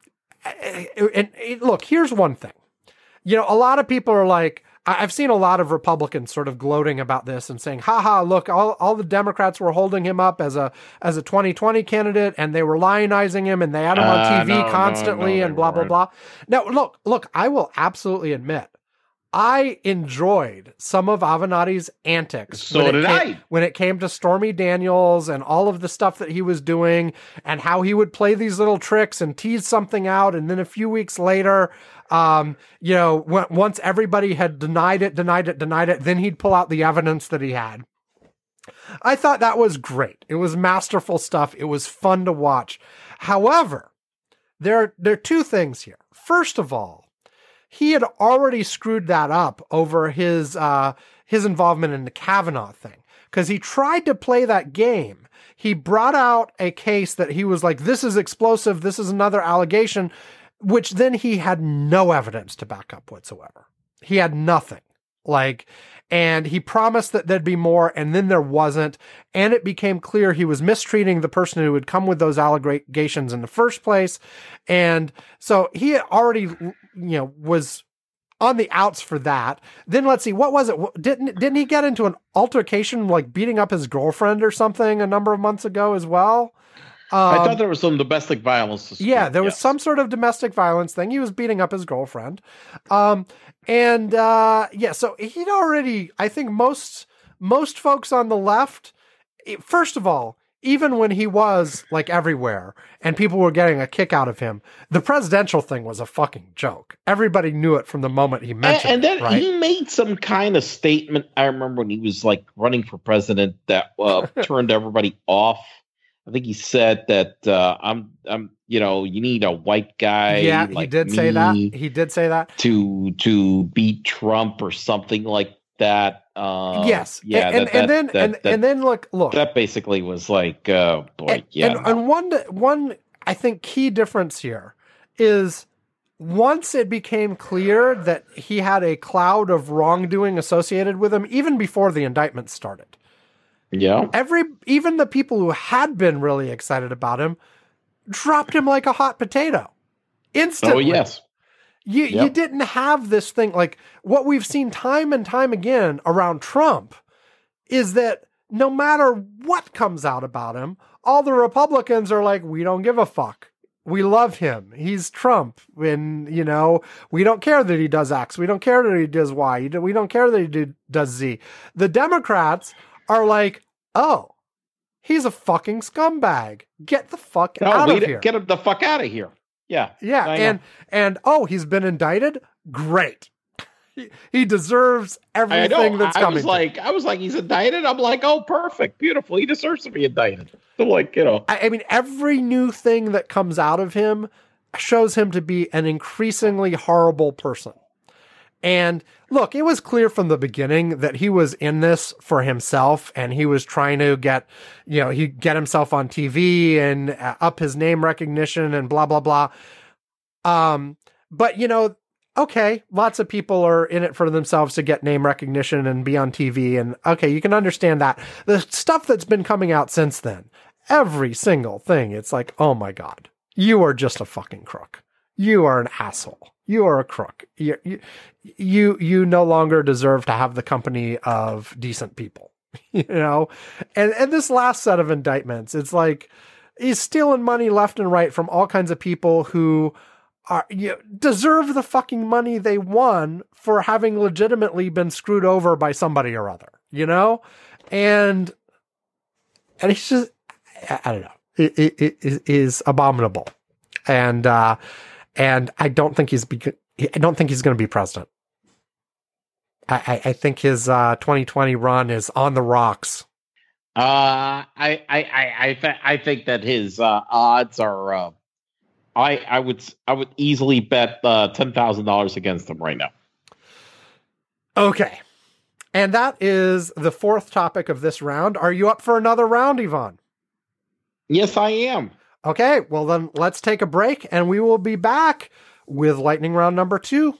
and, and look, here's one thing, you know, a lot of people are like, I've seen a lot of Republicans sort of gloating about this and saying, haha, look, all, all the Democrats were holding him up as a, as a twenty twenty candidate and they were lionizing him and they had him on Uh, T V no, constantly no, no, and blah, blah, weren't. blah. Now, look, look, I will absolutely admit, I enjoyed some of Avenatti's antics. So when it did came, I. When it came to Stormy Daniels and all of the stuff that he was doing and how he would play these little tricks and tease something out. And then a few weeks later, um, you know, w- once everybody had denied it, denied it, denied it, then he'd pull out the evidence that he had. I thought that was great. It was masterful stuff. It was fun to watch. However, there, there are two things here. First of all, he had already screwed that up over his uh, his involvement in the Kavanaugh thing because he tried to play that game. He brought out a case that he was like, this is explosive. This is another allegation, which then he had no evidence to back up whatsoever. He had nothing. Like, and he promised that there'd be more, and then there wasn't. And it became clear he was mistreating the person who had come with those allegations in the first place. And so he had already, you know, was on the outs for that. Then let's see, what was it? Didn't, didn't he get into an altercation, like beating up his girlfriend or something a number of months ago as well? Um, I thought there was some domestic violence. Yeah, there was yes. some sort of domestic violence thing. He was beating up his girlfriend. Um, and, uh, yeah, so he'd already, I think most, most folks on the left, first of all, even when he was like everywhere and people were getting a kick out of him, the presidential thing was a fucking joke. Everybody knew it from the moment he mentioned and, and then it, right? he made some kind of statement. I remember when he was like running for president that uh, turned everybody off. I think he said that uh, I'm, I'm, you know, you need a white guy. Yeah, like he did me say that. He did say that to to beat Trump or something like that. Uh, yes, yeah, and, that, and, and that, then that, and, that, and then look, look. that basically was like, uh, boy, and, yeah. And, no. and one, one, I think, key difference here is once it became clear that he had a cloud of wrongdoing associated with him, even before the indictment started. Yeah. Every, even the people who had been really excited about him dropped him like a hot potato instantly. Oh, yes. You, Yep. you didn't have this thing like what we've seen time and time again around Trump is that no matter what comes out about him, all the Republicans are like, we don't give a fuck. We love him. He's Trump. And, you know, we don't care that he does X. We don't care that he does Y. We don't care that he do, does Z. The Democrats are like, oh, he's a fucking scumbag. Get the fuck No, out we of d- here. Get him the fuck out of here. Yeah. Yeah. I know. And, and, oh, he's been indicted. Great. He, he deserves I everything know. that's I coming. was to like, I was like, he's indicted. I'm like, oh, perfect, beautiful. He deserves to be indicted. So like, you know, I, I mean, every new thing that comes out of him shows him to be an increasingly horrible person. And look, it was clear from the beginning that he was in this for himself and he was trying to get, you know, he get himself on T V and uh, up his name recognition and blah, blah, blah. Um, but you know, okay, lots of people are in it for themselves to get name recognition and be on T V. And okay, you can understand that. The stuff that's been coming out since then, every single thing, it's like, oh my God, you are just a fucking crook. You are an asshole. You are a crook. You, you, you, you no longer deserve to have the company of decent people, you know? And, and this last set of indictments, it's like he's stealing money left and right from all kinds of people who are, you know, deserve the fucking money they won for having legitimately been screwed over by somebody or other, you know? And, and it's just, I, I don't know, it, it, it is abominable. And, uh, and I don't think he's, beca- I don't think he's going to be president. I, I, I think his, uh, twenty twenty run is on the rocks. uh, I, I, I, I, th- I think that his uh, odds are uh, I I would I would easily bet uh, ten thousand dollars against them right now. Okay. And that is the fourth topic of this round. Are you up for another round, Yvonne? Yes, I am. Okay, well then let's take a break and we will be back with lightning round number two.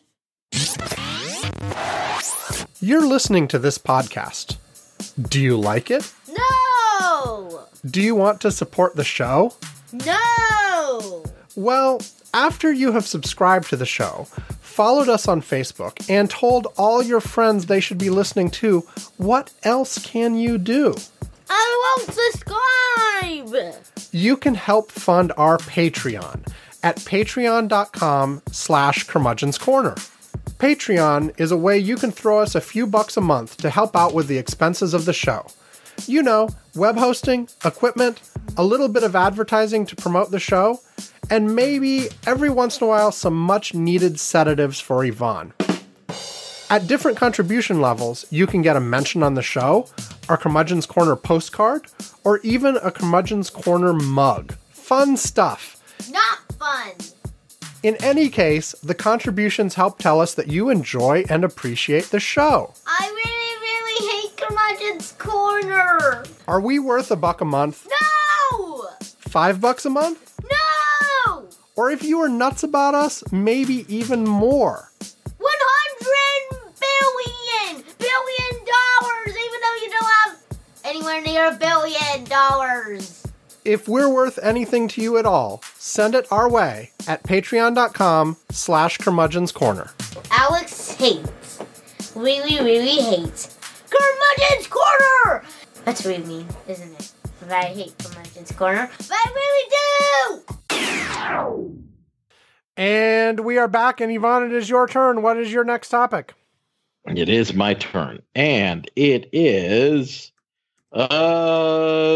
You're listening to this podcast. Do you like it? No! Do you want to support the show? No! Well, after you have subscribed to the show, followed us on Facebook, and told all your friends they should be listening to, what else can you do? I won't subscribe! You can help fund our Patreon at patreon.com slash curmudgeon's corner. Patreon is a way you can throw us a few bucks a month to help out with the expenses of the show. You know, web hosting, equipment, a little bit of advertising to promote the show, and maybe every once in a while some much needed sedatives for Yvonne. At different contribution levels, you can get a mention on the show, our Curmudgeon's Corner postcard, or even a Curmudgeon's Corner mug. Fun stuff. Not fun! In any case, the contributions help tell us that you enjoy and appreciate the show. I really, really hate Curmudgeon's Corner! Are we worth a buck a month? No! Five bucks a month? No! Or if you are nuts about us, maybe even more. one hundred billion! Billion dollars! Even though you don't have anywhere near a billion dollars! If we're worth anything to you at all, send it our way at patreon.com slash curmudgeon's corner. Alex hates, really, really hates Curmudgeon's Corner! That's really mean, isn't it? But I hate Curmudgeon's Corner. But I really do! And we are back, and Yvonne, it is your turn. What is your next topic? It is my turn, and it is uh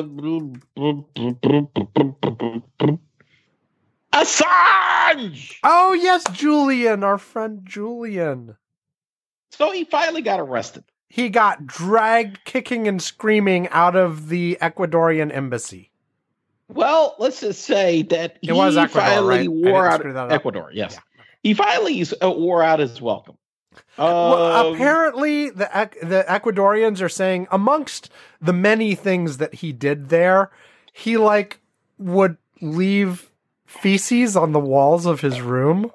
Assange. Oh, yes, Julian, our friend Julian. So he finally got arrested. He got dragged kicking and screaming out of the Ecuadorian embassy. Well, let's just say that It he was Ecuador, finally right? I wore didn't out screw that up. Ecuador. Yes, Yeah. he finally uh, wore out his welcome. Well, Um, apparently, the Ec- the Ecuadorians are saying, amongst the many things that he did there, he like would leave feces on the walls of his room.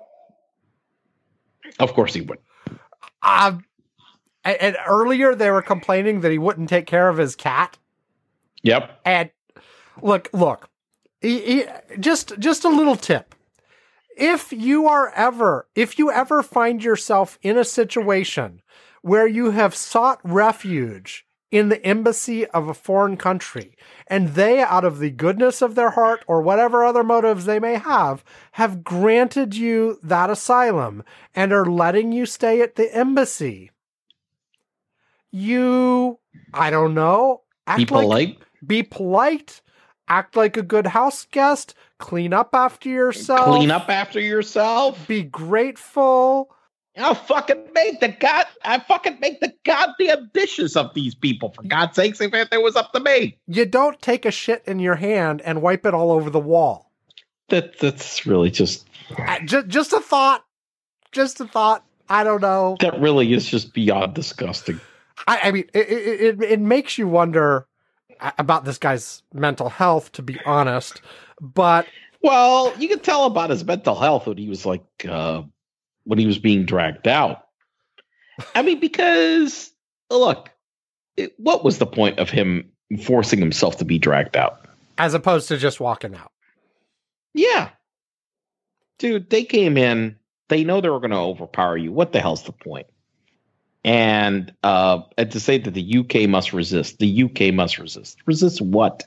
Of course he would. Uh, and, and earlier, they were complaining that he wouldn't take care of his cat. Yep. And look, look, he, he, just just a little tip. If you are ever, if you ever find yourself in a situation where you have sought refuge in the embassy of a foreign country, and they, out of the goodness of their heart or whatever other motives they may have, have granted you that asylum and are letting you stay at the embassy, you, I don't know, act Be like, polite. be polite, act like a good house guest, clean up after yourself. Clean up after yourself. Be grateful. I'll fucking make the god. I fucking make the goddamn dishes of these people. For God's sakes, if it was up to me. You don't take a shit in your hand and wipe it all over the wall. That that's really just. Just, just a thought. Just a thought. I don't know. That really is just beyond disgusting. I, I mean, it, it, it, it makes you wonder about this guy's mental health, to be honest. But Well, you can tell about his mental health when he was like uh, when he was being dragged out. I mean, because look, it, what was the point of him forcing himself to be dragged out? as opposed to just walking out. Yeah, dude, they came in. They know they were going to overpower you. What the hell's the point? And uh, and to say that the U K must resist, the U K must resist. Resist what?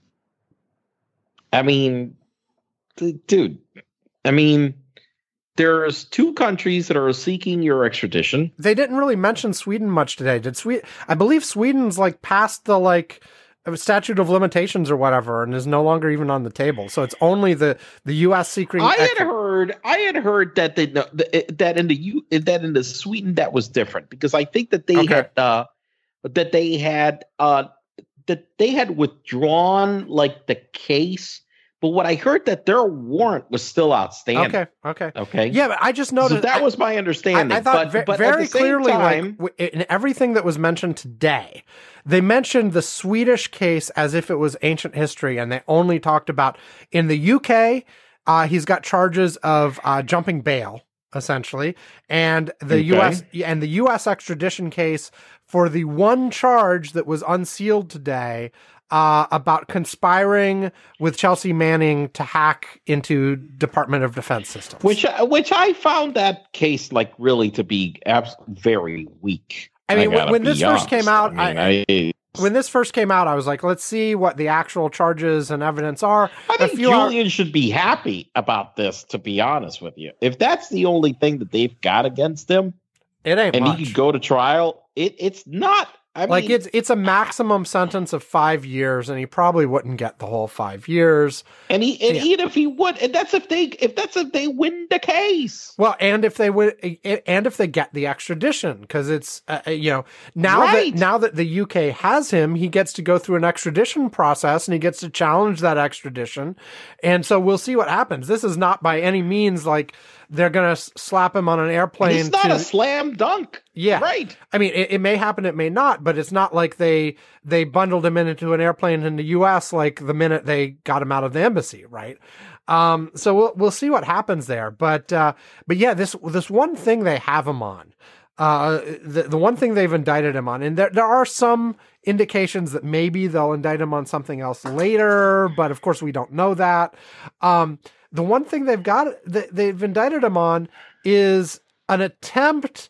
I mean, d- dude, I mean, there's two countries that are seeking your extradition. They didn't really mention Sweden much today. Did Sweden? I believe Sweden's like past the like statute of limitations or whatever, and is no longer even on the table. So it's only the the U S seeking. I had ex- heard, I had heard that they, that in the U that in the Sweden that was different, because I think that they Okay. had uh, that they had uh, that they had withdrawn like the case But what I heard that their warrant was still outstanding. Okay, okay. Okay. Yeah, but I just noticed. So that I, was my understanding. I, I thought but, ve- but very at the same clearly, time, like w- in everything that was mentioned today, they mentioned the Swedish case as if it was ancient history, and they only talked about in the U K. Uh, he's got charges of uh, jumping bail, essentially, and the Okay. U S and the U S extradition case for the one charge that was unsealed today. Uh, about conspiring with Chelsea Manning to hack into Department of Defense systems. which which I found that case like really to be abs- very weak. I mean, when- gotta when be this first came out, I, mean, I, when this first came out, I was like, let's see what the actual charges and evidence are. I A think few hour- Julian should be happy about this. To be honest with you, if that's the only thing that they've got against him, it ain't and much. he could go to trial, it it's not. I like mean, it's it's a maximum sentence of five years, and he probably wouldn't get the whole five years. and he and Yeah. even if he would, and that's if they if that's if they win the case. Well, and if they would, and if they get the extradition, because it's uh, you know now Right. that now that the U K has him, he gets to go through an extradition process, and he gets to challenge that extradition, and so we'll see what happens. This is not by any means like they're going to slap him on an airplane. It's not to, a slam dunk. Yeah. Right. I mean, it, it may happen, it may not, but it's not like they they bundled him into an airplane in the U S like the minute they got him out of the embassy, right? Um, so we'll we'll see what happens there. But uh, but yeah, this this one thing they have him on, uh, the the one thing they've indicted him on, and there there are some indications that maybe they'll indict him on something else later, but of course we don't know that. Um, the one thing they've got that they've indicted him on is an attempt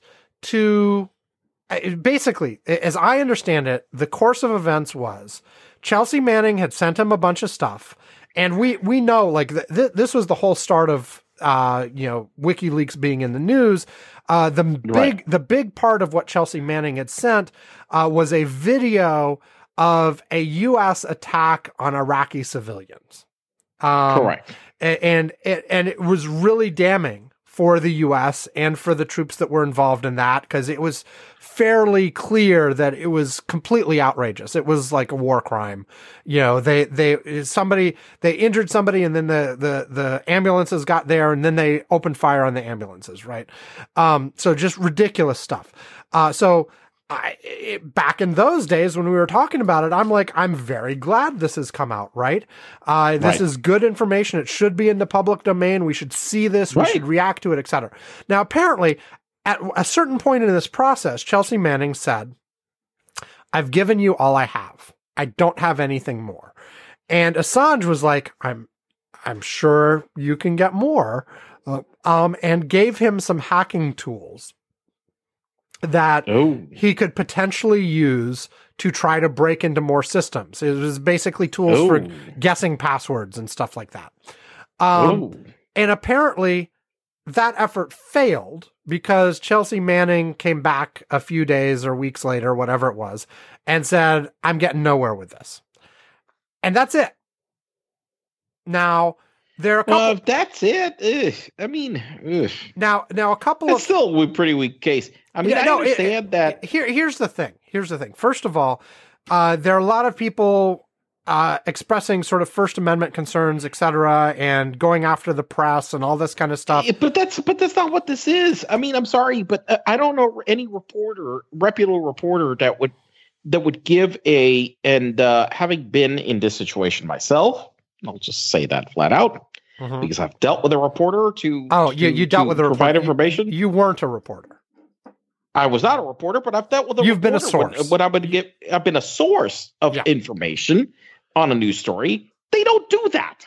to basically, as I understand it, the course of events was Chelsea Manning had sent him a bunch of stuff, and we we know like th- th- this was the whole start of uh, you know WikiLeaks being in the news. Uh, the big Right. the big part of what Chelsea Manning had sent uh, was a video of a U S attack on Iraqi civilians. Um, Correct. a- and it and it was really damning for the U S and for the troops that were involved in that, because it was fairly clear that it was completely outrageous. It was like a war crime. You know, they they somebody they injured somebody, and then the the the ambulances got there, and then they opened fire on the ambulances. Right. Um. So just ridiculous stuff. Uh. So. I, it, back in those days when we were talking about it, I'm like, I'm very glad this has come out, right? Uh, this Right. is good information. It should be in the public domain. We should see this. We Right. should react to it, et cetera. Now, apparently, at a certain point in this process, Chelsea Manning said, I've given you all I have. I don't have anything more. And Assange was like, I'm, I'm sure you can get more, uh, um, and gave him some hacking tools that Oh. he could potentially use to try to break into more systems. It was basically tools Oh. for guessing passwords and stuff like that. Um, Oh. and apparently that effort failed because Chelsea Manning came back a few days or weeks later, whatever it was, and said, I'm getting nowhere with this. And that's it. Now, there are a couple. Well, if that's it, ugh, I mean, ugh. now, now a couple It's of still a pretty weak case. I mean, Yeah, I no, it- understand that. Here, here's the thing. Here's the thing. First of all, uh, there are a lot of people uh, expressing sort of First Amendment concerns, et cetera, and going after the press and all this kind of stuff. Yeah, But that's but that's not what this is. I mean, I'm sorry, but uh, I don't know any reporter, reputable reporter that would that would give a and uh, having been in this situation myself, I'll just say that flat out Mhm. because I've dealt with a reporter to Oh, you, to- you dealt to with a provide reporter. information. You, you weren't a reporter. I was not a reporter, but I've dealt with a You've been a reporter when- source. When, I've been get, I've been a source of Yeah. information on a news story. They don't do that.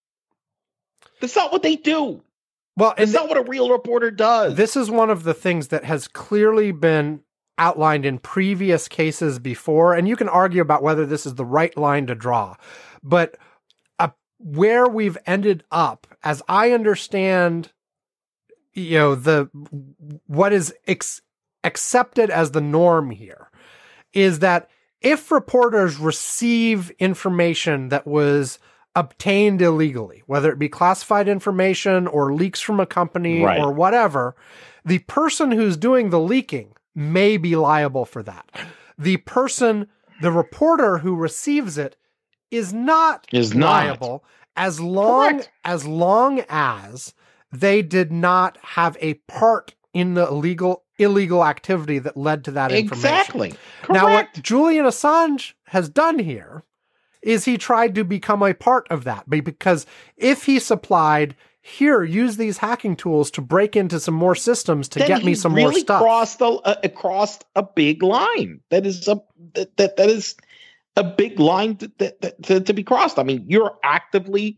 That's not what they do. Well, and That's not what a real reporter does. this is one of the things that has clearly been outlined in previous cases before, and you can argue about whether this is the right line to draw. But uh, where we've ended up, as I understand, you know, the what is ex- accepted as the norm here is that if reporters receive information that was obtained illegally, whether it be classified information or leaks from a company Right. or whatever, the person who's doing the leaking may be liable for that. The person, the reporter who receives it is not Is not. liable. as long Correct. as long as they did not have a part in the illegal illegal activity that led to that information. Exactly. Correct. Now, what Julian Assange has done here is he tried to become a part of that, because if he supplied, here, use these hacking tools to break into some more systems to then get me he some really more stuff. Crossed a, uh, crossed a big line. That is a that that, that is a big line to, that, to, to be crossed. I mean, you're actively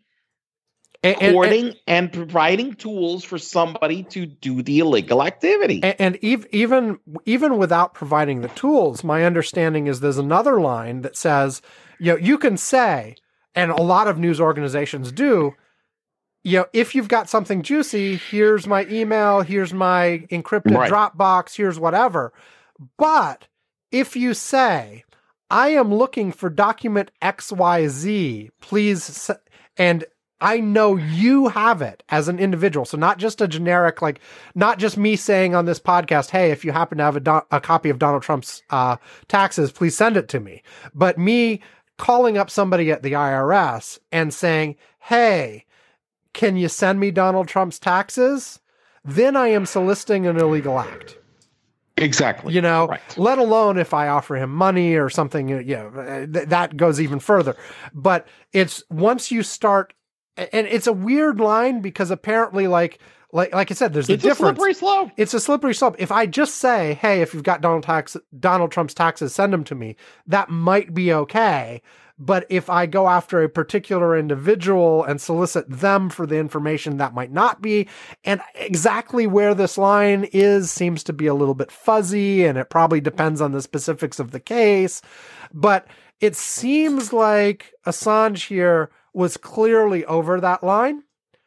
And, and, hoarding and, and providing tools for somebody to do the illegal activity. and, and ev- even even without providing the tools, my understanding is there's another line that says, you know, you can say, and a lot of news organizations do, you know, if you've got something juicy, here's my email, here's my encrypted Right. Dropbox, here's whatever. But if you say, I am looking for document X Y Z, please, s- and I know you have it as an individual. So not just a generic, like, not just me saying on this podcast, hey, if you happen to have a, do- a copy of Donald Trump's uh, taxes, please send it to me. But me calling up somebody at the I R S and saying, hey, can you send me Donald Trump's taxes? Then I am soliciting an illegal act. Exactly. You know, Right. let alone if I offer him money or something, you know, th- that goes even further. But it's once you start, and it's a weird line because apparently, like, like, like I said, there's a It's a difference. slippery slope. It's a slippery slope. If I just say, hey, if you've got Donald tax, Donald Trump's taxes, send them to me, that might be okay. But if I go after a particular individual and solicit them for the information, that might not be. And exactly where this line is seems to be a little bit fuzzy, and it probably depends on the specifics of the case. But it seems like Assange here was clearly over that line.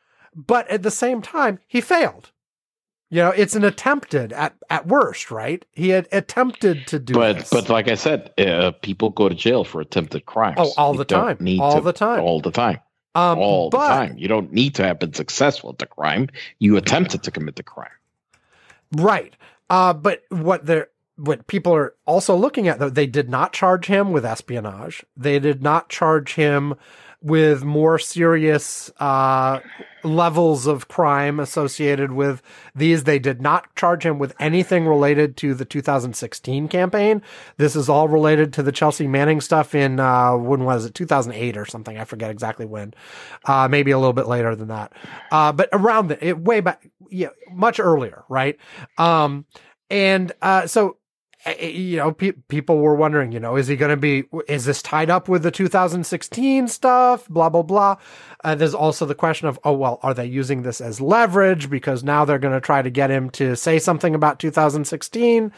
But at the same time, he failed. You know, it's an attempted at, at worst, right? He had attempted to do But this. but like I said, uh, people go to jail for attempted crimes. Oh, all You the don't time. Need All to- the time. All the time. um, all but, the time. You don't need to have been successful at the crime. You attempted to commit the crime. Right. Uh, but what they're, what people are also looking at, though, they did not charge him with espionage. They did not charge him with more serious uh, levels of crime associated with these. They did not charge him with anything related to the two thousand sixteen campaign. This is all related to the Chelsea Manning stuff in, uh, when was it, two thousand eight or something? I forget exactly when. Uh, maybe a little bit later than that. Uh, but around the, it, way back, yeah, much earlier, right? Um, and uh, so, you know, pe- people were wondering, you know, is he going to be, is this tied up with the two thousand sixteen stuff? Blah, blah, blah. Uh, there's also the question of, oh, well, are they using this as leverage because now they're going to try to get him to say something about two thousand sixteen?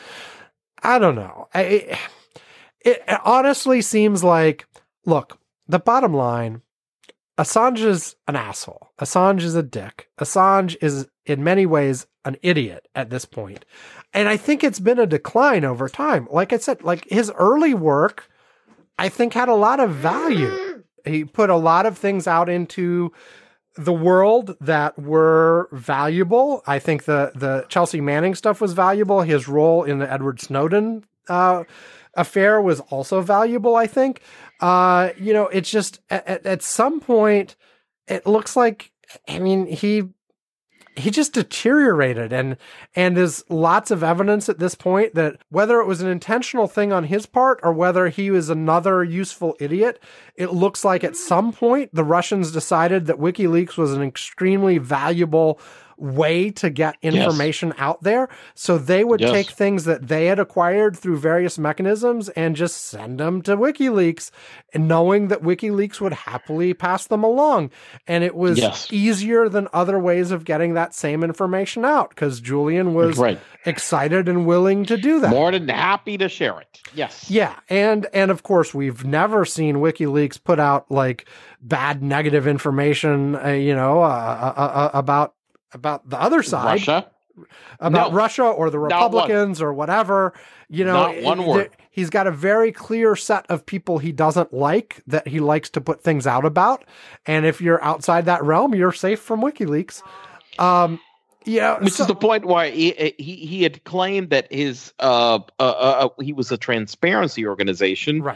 I don't know. I, it, it honestly seems like, look, the bottom line, Assange is an asshole. Assange is a dick. Assange is in many ways an idiot at this point. And I think it's been a decline over time. Like I said, like his early work, I think had a lot of value. He put a lot of things out into the world that were valuable. I think the, the Chelsea Manning stuff was valuable. His role in the Edward Snowden uh, affair was also valuable, I think. Uh, you know, it's just at, at some point, it looks like, I mean, he, he just deteriorated, and, and there's lots of evidence at this point that whether it was an intentional thing on his part or whether he was another useful idiot, it looks like at some point the Russians decided that WikiLeaks was an extremely valuable way to get information yes. out there. So they would yes. take things that they had acquired through various mechanisms and just send them to WikiLeaks, and knowing that WikiLeaks would happily pass them along. And it was yes. easier than other ways of getting that same information out because Julian was right. excited and willing to do that. More than happy to share it. Yes. Yeah. And, and of course, we've never seen WikiLeaks put out like bad negative information, uh, you know, uh, uh, uh, about about the other side, Russia, about no, Russia or the Republicans or whatever, you know, not one word. He's got a very clear set of people he doesn't like that he likes to put things out about. And if you're outside that realm, you're safe from WikiLeaks. Um, yeah, which so, is the point why he, he, he had claimed that his, uh, uh, uh, he was a transparency organization. Right.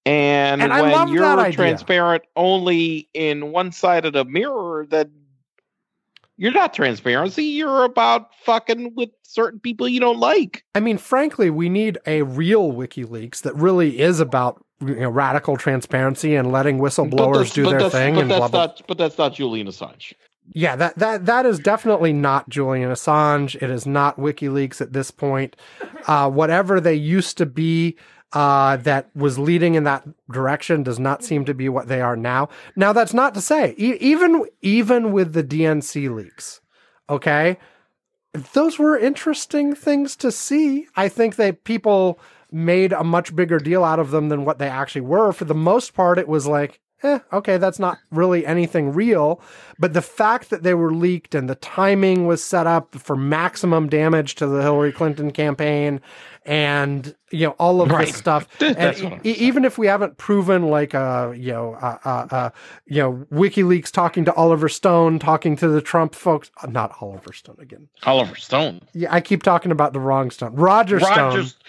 And, And I when love that you're idea. transparent only in one side of the mirror, then you're not transparency. You're about fucking with certain people you don't like. I mean, frankly, we need a real WikiLeaks that really is about, you know, radical transparency and letting whistleblowers do their thing. But and that's blah, blah. not. But that's not Julian Assange. Yeah, that, that that is definitely not Julian Assange. It is not WikiLeaks at this point. Uh, whatever they used to be uh, that was leading in that direction does not seem to be what they are now. Now, that's not to say, e- even even with the D N C leaks, okay, those were interesting things to see. I think that people made a much bigger deal out of them than what they actually were. For the most part, it was like, eh, okay, that's not really anything real. But the fact that they were leaked and the timing was set up for maximum damage to the Hillary Clinton campaign and, you know, all of Right. this stuff. That's And what I'm e- even if we haven't proven like, uh, you know, uh, uh, uh, you know, WikiLeaks talking to Oliver Stone, talking to the Trump folks, uh, not Oliver Stone again. Oliver Stone. Yeah, I keep talking about the wrong Stone. Roger Stone. Rogers.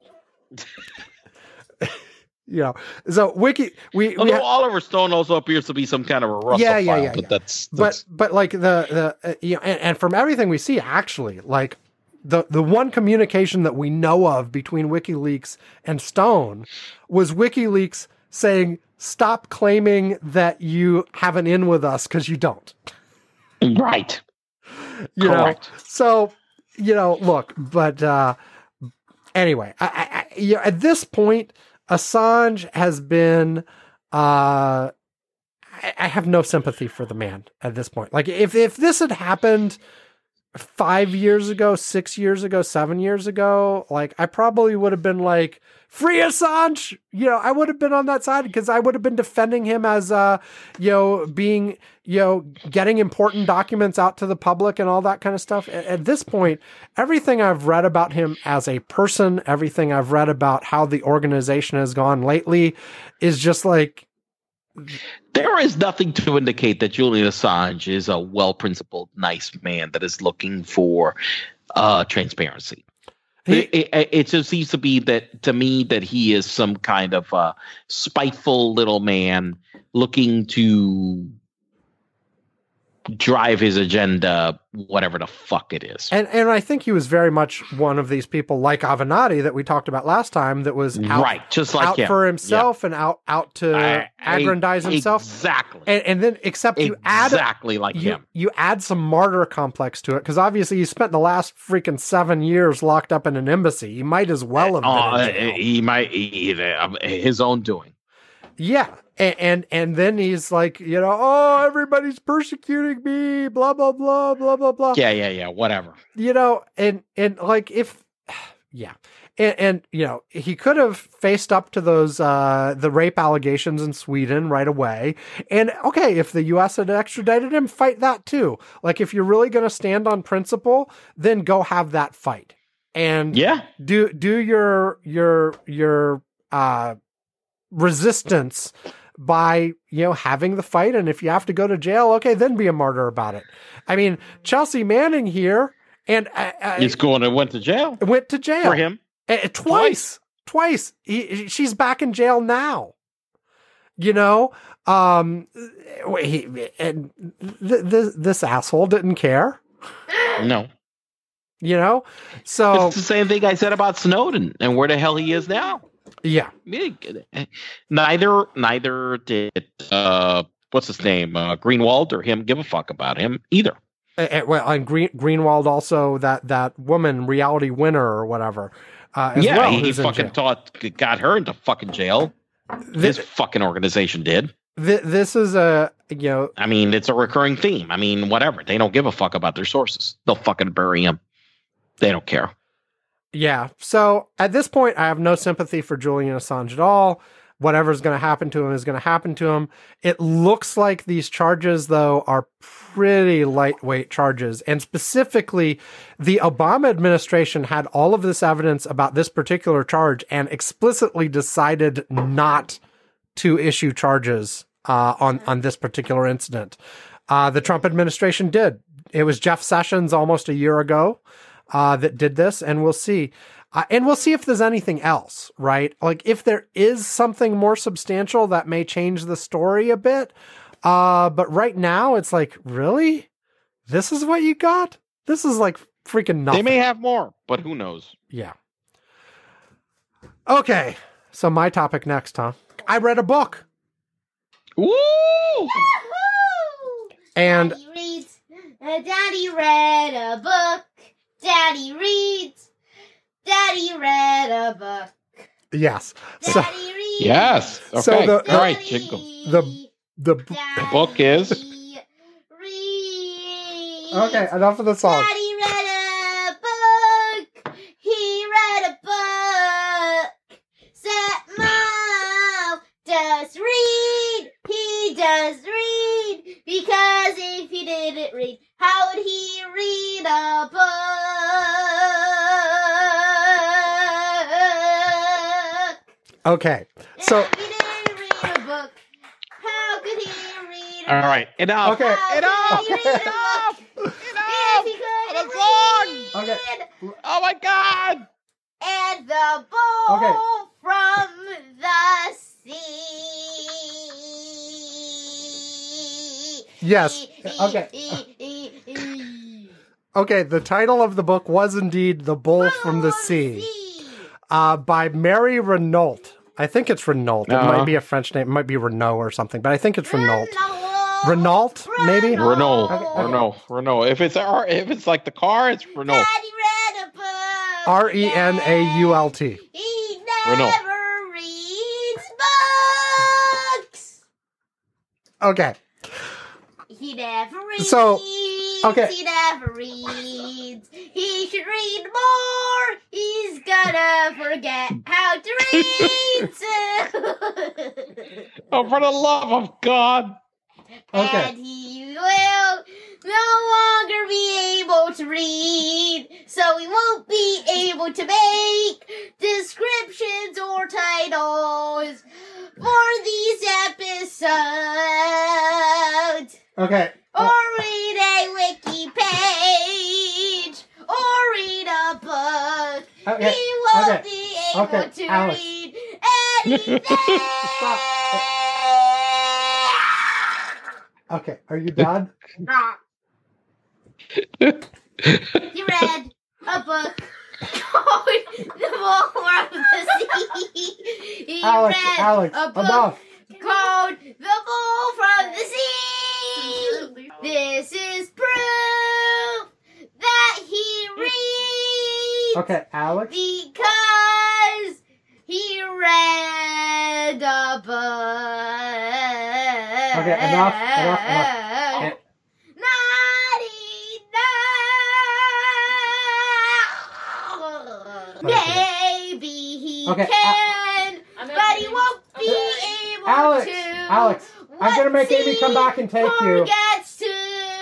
You know, so Wiki, we, we Although ha- Oliver Stone also appears to be some kind of a Russophile, Yeah, yeah, yeah, but yeah. that's, but that's but like the the uh, you know, and, and from everything we see, actually, like the the one communication that we know of between WikiLeaks and Stone was WikiLeaks saying, "Stop claiming that you have an in with us because you don't." right. You Correct. know, so you know, look, but uh, anyway, I, I, I, you know, at this point, Assange has been. Uh, I, I have no sympathy for the man at this point. Like, if if this had happened five years ago, six years ago, seven years ago, like, I probably would have been like, free Assange. You know, I would have been on that side because I would have been defending him as, uh, you know, being, you know, getting important documents out to the public and all that kind of stuff. At, at this point, everything I've read about him as a person, everything I've read about how the organization has gone lately is just like, There is nothing to indicate that Julian Assange is a well-principled, nice man that is looking for uh, transparency. He- it, it, it just seems to be that, to me, that he is some kind of uh, spiteful little man looking to drive his agenda, whatever the fuck it is. And and I think he was very much one of these people like Avenatti that we talked about last time that was out, right, just like out him. for himself and out out to I- I- aggrandize himself. Exactly. And, and then except you add exactly like you, him. you add some martyr complex to it because obviously he spent the last freaking seven years locked up in an embassy. He might as well have been Uh, in jail. he might he, he- his own doing. Yeah. And, and and then he's like, you know, oh, everybody's persecuting me, blah, blah, blah, blah, blah, blah. Yeah, yeah, yeah. Whatever. You know, and and like if yeah. And, and you know, he could have faced up to those uh the rape allegations in Sweden right away. And okay, if the U S had extradited him, fight that too. Like if you're really gonna stand on principle, then go have that fight. And Yeah. do do your your your uh resistance by, you know, having the fight. And if you have to go to jail, okay, then be a martyr about it. I mean, Chelsea Manning here and uh, uh, He's going to went to jail went to jail for him. Uh, twice. Twice. He, she's back in jail now. You know, um, he, and th- th- this asshole didn't care. No. You know, so It's the same thing I said about Snowden and where the hell he is now. yeah. Neither neither did uh what's his name? Uh, Greenwald or him give a fuck about him either. Uh, uh, well, and Green, Greenwald also that that woman, reality winner or whatever. Uh, as yeah, well, he, he who's in fucking jail. taught got her into fucking jail. His This, fucking organization did. this is a, you know, I mean, it's a recurring theme. I mean, whatever. They don't give a fuck about their sources. They'll fucking bury him. They don't care. yeah. So at this point, I have no sympathy for Julian Assange at all. Whatever's going to happen to him is going to happen to him. It looks like these charges, though, are pretty lightweight charges. And specifically, the Obama administration had all of this evidence about this particular charge and explicitly decided not to issue charges uh, on, on this particular incident. Uh, the Trump administration did. It was Jeff Sessions almost a year ago uh, that did this, and we'll see. Uh, and we'll see if there's anything else, right? Like if there is something more substantial that may change the story a bit. Uh, but right now it's like, really? This is what you got? This is like freaking nothing. They may have more, but who knows? Yeah. Okay. So my topic next, huh? I read a book. Woo! Yahoo! And Daddy reads. Uh, Daddy read a book. Daddy reads. Daddy read a book. yes. So Daddy reads. Yes. Okay. So the- All right, Daddy Jingle. the the Daddy book is? reads. Okay, enough of the song. Daddy read a book. He read a book. Set Mom does read. He does read. Because if he didn't read, how would he read a book? Okay. So If he didn't read a book, how could he read a All book? right. Enough. Okay. How Enough. could he read a Enough. book? Enough. If he couldn't Another song. read, Okay. Oh my God. and the bowl Okay. from the sea. Yes. Okay. Okay, the title of the book was indeed The Bull from the Sea, uh, by Mary Renault. I think it's Renault. It Uh-huh. might be a French name. It might be Renault or something, but I think it's Renault. Renault, maybe? Renault. Okay, okay. Renault. Renault. If it's our, if it's like the car, it's Renault. Daddy read a book. R E N A U L T. He never Renault. reads books. Okay. He never reads. So, okay. He never reads. He should read more. He's gonna forget how to read. Oh, for the love of God. Okay. And he will no longer be able to read, so he won't be able to make descriptions or titles for these episodes, Okay. or read a wiki page, or read a book. Okay. He won't Okay. be able Okay, to Alex. read anything. Stop. Okay, are you done? Nah. He read a book called The Bull from the Sea. He Alex, read Alex, a book enough. called The Bull from the Sea. This is proof that he reads Okay, Alex. because he read a book. Okay, enough, enough, enough. Eh. Naughty, no. Maybe he Okay, can, but he won't be able Alex, to. Alex, I'm gonna make once Amy come back and take he you. forgets to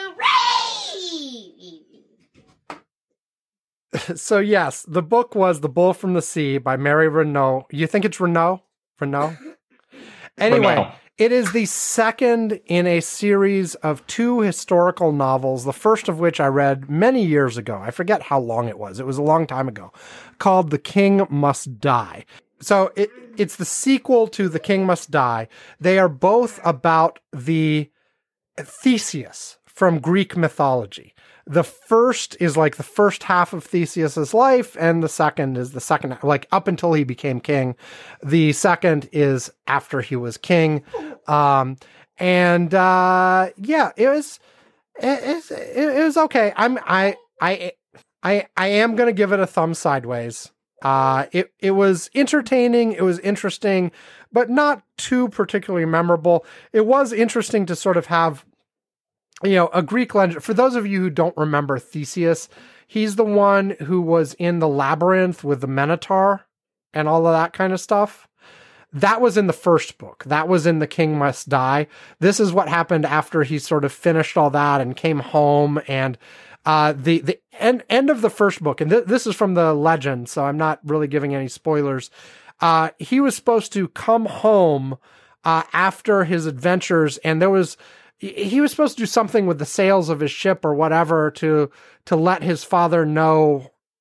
read. So yes, the book was The Bull from the Sea by Mary Renault. You think it's Renault? Renault? Anyway, Renault. it is the second in a series of two historical novels, the first of which I read many years ago. I forget how long it was. It was a long time ago, called The King Must Die. So it, it's the sequel to The King Must Die. They are both about the Theseus from Greek mythology. The first is like the first half of Theseus's life, and the second is the second, like up until he became king. The second is after he was king. Um, and, uh, yeah, it was, it, it, it was okay. I'm, I, I, I, I am going to give it a thumb sideways. Uh, it, it was entertaining. It was interesting, but not too particularly memorable. It was interesting to sort of have, you know, a Greek legend. For those of you who don't remember Theseus, he's the one who was in the labyrinth with the Minotaur and all of that kind of stuff. That was in the first book. That was in The King Must Die. This is what happened after he sort of finished all that and came home. And uh, the the end, end of the first book, and th- this is from the legend, so I'm not really giving any spoilers. Uh, he was supposed to come home uh, after his adventures, and there was he was supposed to do something with the sails of his ship or whatever to to let his father know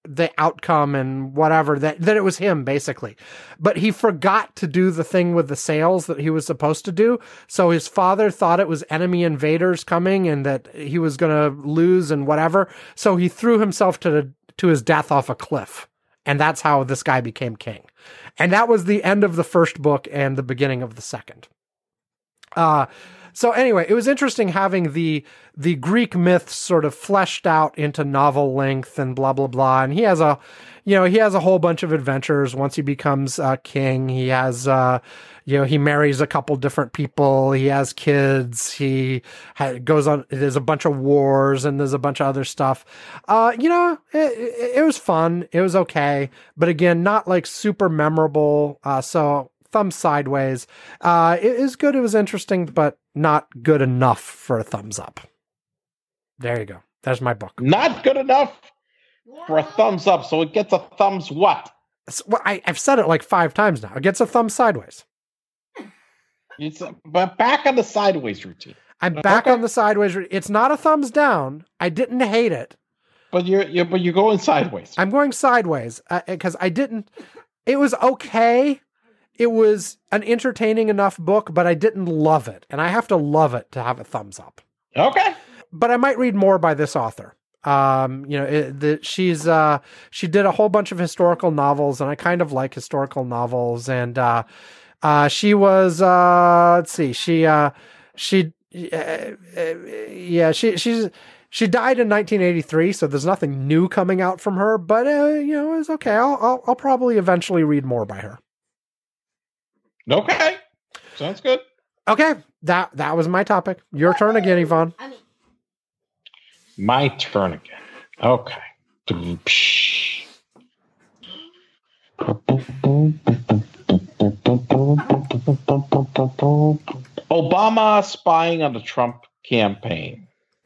the outcome and whatever, that, that it was him basically. But he forgot to do the thing with the sails that he was supposed to do. So his father thought it was enemy invaders coming and that he was going to lose and whatever. So he threw himself to the, to his death off a cliff. And that's how this guy became king. And that was the end of the first book and the beginning of the second. Uh, So anyway, it was interesting having the the Greek myths sort of fleshed out into novel length and blah blah blah. And he has a, you know, he has a whole bunch of adventures once he becomes uh, king. He has, uh, you know, he marries a couple different people. He has kids. He ha- goes on. There's a bunch of wars and there's a bunch of other stuff. Uh, you know, it, it, it was fun. It was okay, but again, not like super memorable. Uh, so. Thumb sideways. Uh, it is good. It was interesting, but not good enough for a thumbs up. There you go. There's my book. Not good enough for a thumbs up. So it gets a thumbs what? So, well, I, I've said it like five times now. It gets a thumb sideways. It's a, but back on the sideways routine. I'm back okay. on the sideways. It's not a thumbs down. I didn't hate it. But you're, you're but you're going sideways. I'm going sideways because uh, I didn't. It was okay. It was an entertaining enough book, but I didn't love it. And I have to love it to have a thumbs up. Okay. But I might read more by this author. Um, you know, it, the, she's, uh, she did a whole bunch of historical novels, and I kind of like historical novels. And, uh, uh, she was, uh, let's see, she, uh, she, uh, uh, yeah, she, she's, she died in nineteen eighty-three, so there's nothing new coming out from her, but, uh, you know, it's okay. I'll, I'll, I'll probably eventually read more by her. Okay. Sounds good. Okay. That that was my topic. Your turn again, Yvonne. My turn again. Okay. Obama spying on the Trump campaign.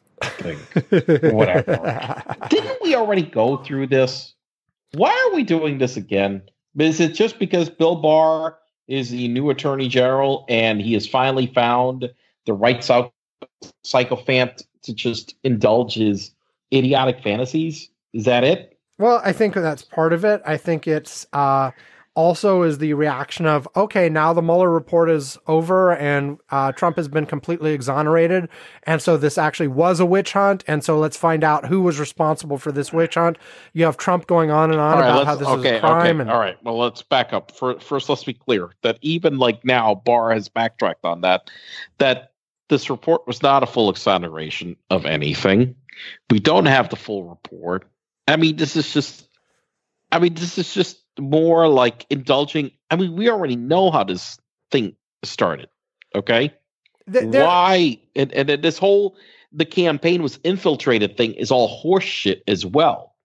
Whatever. Didn't we already go through this? Why are we doing this again? Is it just because Bill Barr is the new attorney general and he has finally found the right sycophant to just indulge his idiotic fantasies? Is that it? Well, I think that's part of it. I think it's uh, also is the reaction of, okay, now the Mueller report is over and uh, Trump has been completely exonerated. And so this actually was a witch hunt. And so let's find out who was responsible for this witch hunt. You have Trump going on and on right, about how this okay, is a crime. Okay, and, all right. Well, let's back up. For, first, let's be clear that even like now, Barr has backtracked on that, that this report was not a full exoneration of anything. We don't have the full report. I mean, this is just, I mean, this is just more like indulging. I mean, we already know how this thing started. Okay. The, Why? And, and this whole, the campaign was infiltrated thing is all horse shit as well.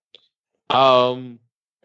Um,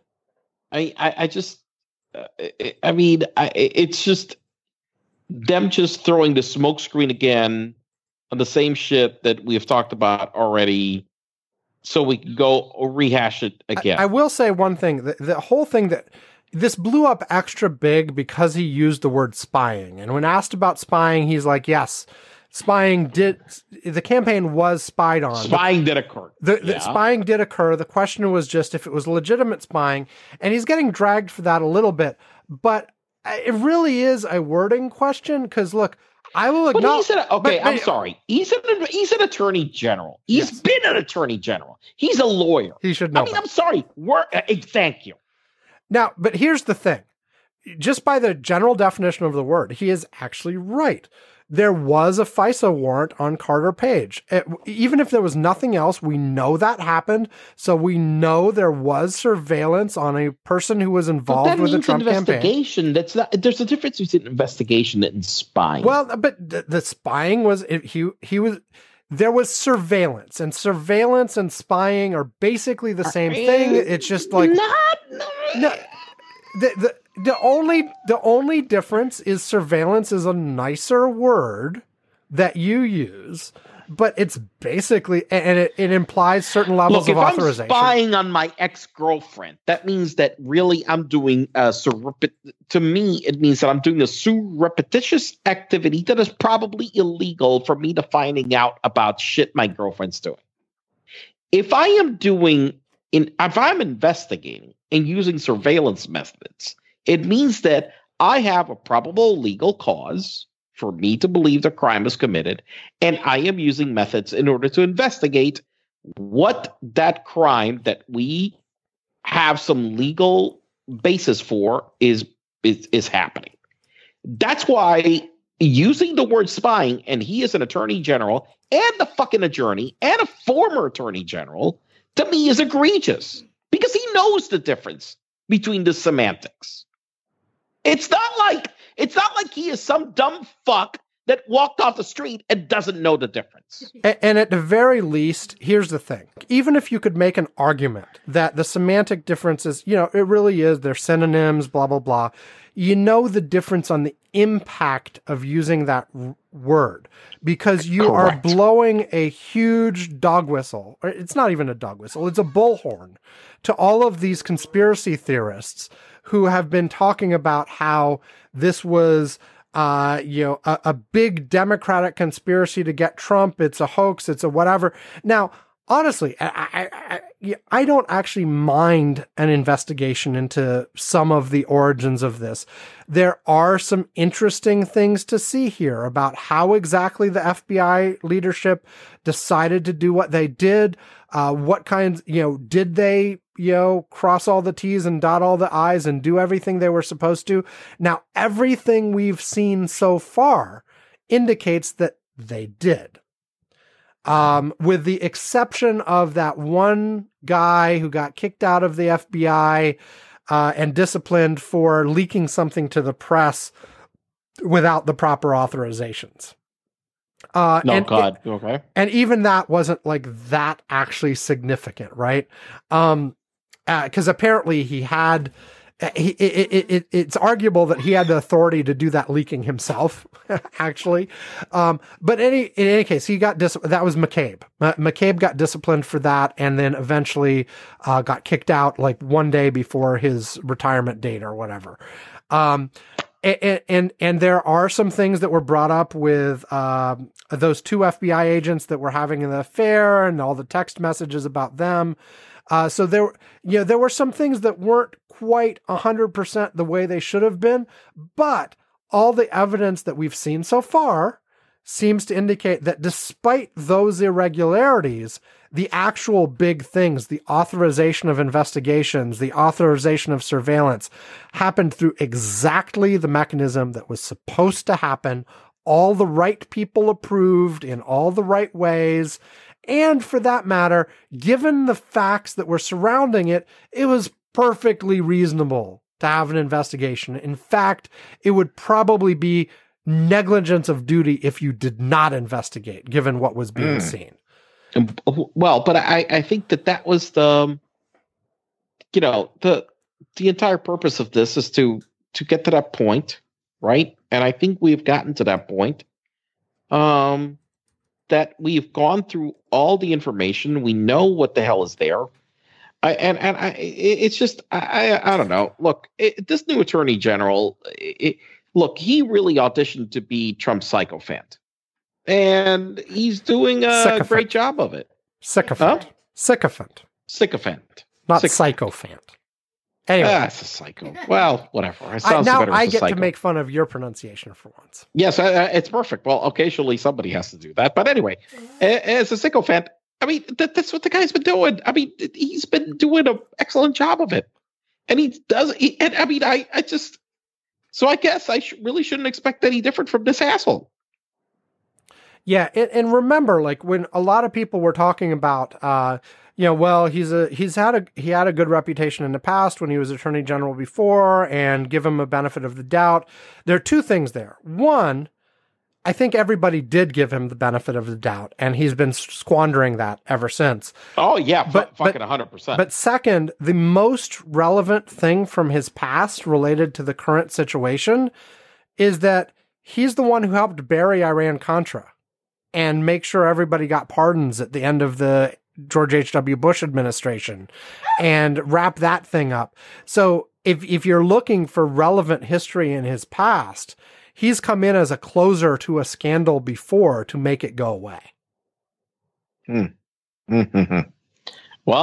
I, I, I just, uh, I mean, I, it's just them just throwing the smokescreen again on the same shit that we've talked about already. So we can go rehash it again. I, I will say one thing. The, the whole thing that this blew up extra big because he used the word spying. And when asked about spying, he's like, yes, spying did, the campaign was spied on. Spying did occur. The, the yeah. Spying did occur. The question was just if it was legitimate spying. And he's getting dragged for that a little bit. But it really is a wording question because, look, I will acknowledge. But he's an, okay, but, I'm but, sorry. He's an he's an attorney general. He's yes. been an attorney general. He's a lawyer. He should know. I mean, that. I'm sorry. We're, uh, thank you. Now, but here's the thing. Just by the general definition of the word, he is actually right. There was a FISA warrant on Carter Page. It, even if there was nothing else, we know that happened. So we know there was surveillance on a person who was involved with the Trump investigation. campaign. That's not. There's a difference between investigation and spying. Well, but the, the spying was it, he he was. There was surveillance, and surveillance and spying are basically the same thing. It's just like not. No, the the. The only the only difference is surveillance is a nicer word that you use, but it's basically and it, it implies certain levels Look, of authorization. If I'm spying on my ex-girlfriend, that means that really I'm doing a surrepit- to me it means that I'm doing a surreptitious activity that is probably illegal for me to finding out about shit my girlfriend's doing. If I am doing in if I'm investigating and using surveillance methods, it means that I have a probable legal cause for me to believe the crime is committed, and I am using methods in order to investigate what that crime that we have some legal basis for is is, is happening. That's why using the word spying, and he is an attorney general and a fucking attorney and a former attorney general, to me is egregious because he knows the difference between the semantics. It's not like it's not like he is some dumb fuck that walked off the street and doesn't know the difference. And, and at the very least, here's the thing. Even if you could make an argument that the semantic differences, you know, it really is, they're synonyms, blah, blah, blah. You know the difference on the impact of using that r- word because you Correct. Are blowing a huge dog whistle. It's not even a dog whistle. It's a bullhorn to all of these conspiracy theorists who have been talking about how this was Uh, you know, a, a big Democratic conspiracy to get Trump. It's a hoax. It's a whatever. Now, honestly, I, I, I, I don't actually mind an investigation into some of the origins of this. There are some interesting things to see here about how exactly the F B I leadership decided to do what they did. Uh, what kinds, you know, did they, you know, cross all the T's and dot all the I's and do everything they were supposed to? Now, everything we've seen so far indicates that they did. Um, with the exception of that one guy who got kicked out of the F B I, uh, and disciplined for leaking something to the press without the proper authorizations. Uh, no, and, God. It, okay. And even that wasn't like that actually significant, right? Um, uh, cause apparently he had, he, it, it, it, it's arguable that he had the authority to do that leaking himself, actually. Um, but any, in any case, he got dis- that was McCabe. Uh, McCabe got disciplined for that and then eventually, uh, got kicked out like one day before his retirement date or whatever. Um, And, and, and there are some things that were brought up with, um, those two F B I agents that were having an affair and all the text messages about them. Uh, so there, you know, there were some things that weren't quite a hundred percent the way they should have been, but all the evidence that we've seen so far seems to indicate that despite those irregularities, the actual big things, the authorization of investigations, the authorization of surveillance happened through exactly the mechanism that was supposed to happen. All the right people approved in all the right ways. And for that matter, given the facts that were surrounding it, it was perfectly reasonable to have an investigation. In fact, it would probably be negligence of duty if you did not investigate, given what was being mm. seen. Well, but I, I think that that was the, you know, the the entire purpose of this is to to get to that point, right? And I think we've gotten to that point. Um, that we've gone through all the information, we know what the hell is there, I, and and I, it's just I I, I don't know. Look, it, this new attorney general, it, look, he really auditioned to be Trump's sycophant. And he's doing a Sycophant. great job of it. Sycophant. Huh? Sycophant. Sycophant. Not Sycophant. sycophant. Anyway. That's a psycho. Well, whatever. It sounds I, now better I as a get psycho. to make fun of your pronunciation for once. Yes, uh, it's perfect. Well, occasionally somebody has to do that. But anyway, as a sycophant, I mean, that, that's what the guy's been doing. I mean, he's been doing an excellent job of it. And he does. He, and I mean, I, I just. So I guess I sh- really shouldn't expect any different from this asshole. Yeah, and, and remember, like when a lot of people were talking about, uh, you know, well, he's a he's had a he had a good reputation in the past when he was attorney general before, and give him a benefit of the doubt. There are two things there. One, I think everybody did give him the benefit of the doubt, and he's been squandering that ever since. Oh yeah, but f- fucking a hundred percent. But second, the most relevant thing from his past related to the current situation is that he's the one who helped bury Iran-Contra and make sure everybody got pardons at the end of the George H W. Bush administration and wrap that thing up. So if if you're looking for relevant history in his past, he's come in as a closer to a scandal before to make it go away. Hmm. Mm-hmm. Well,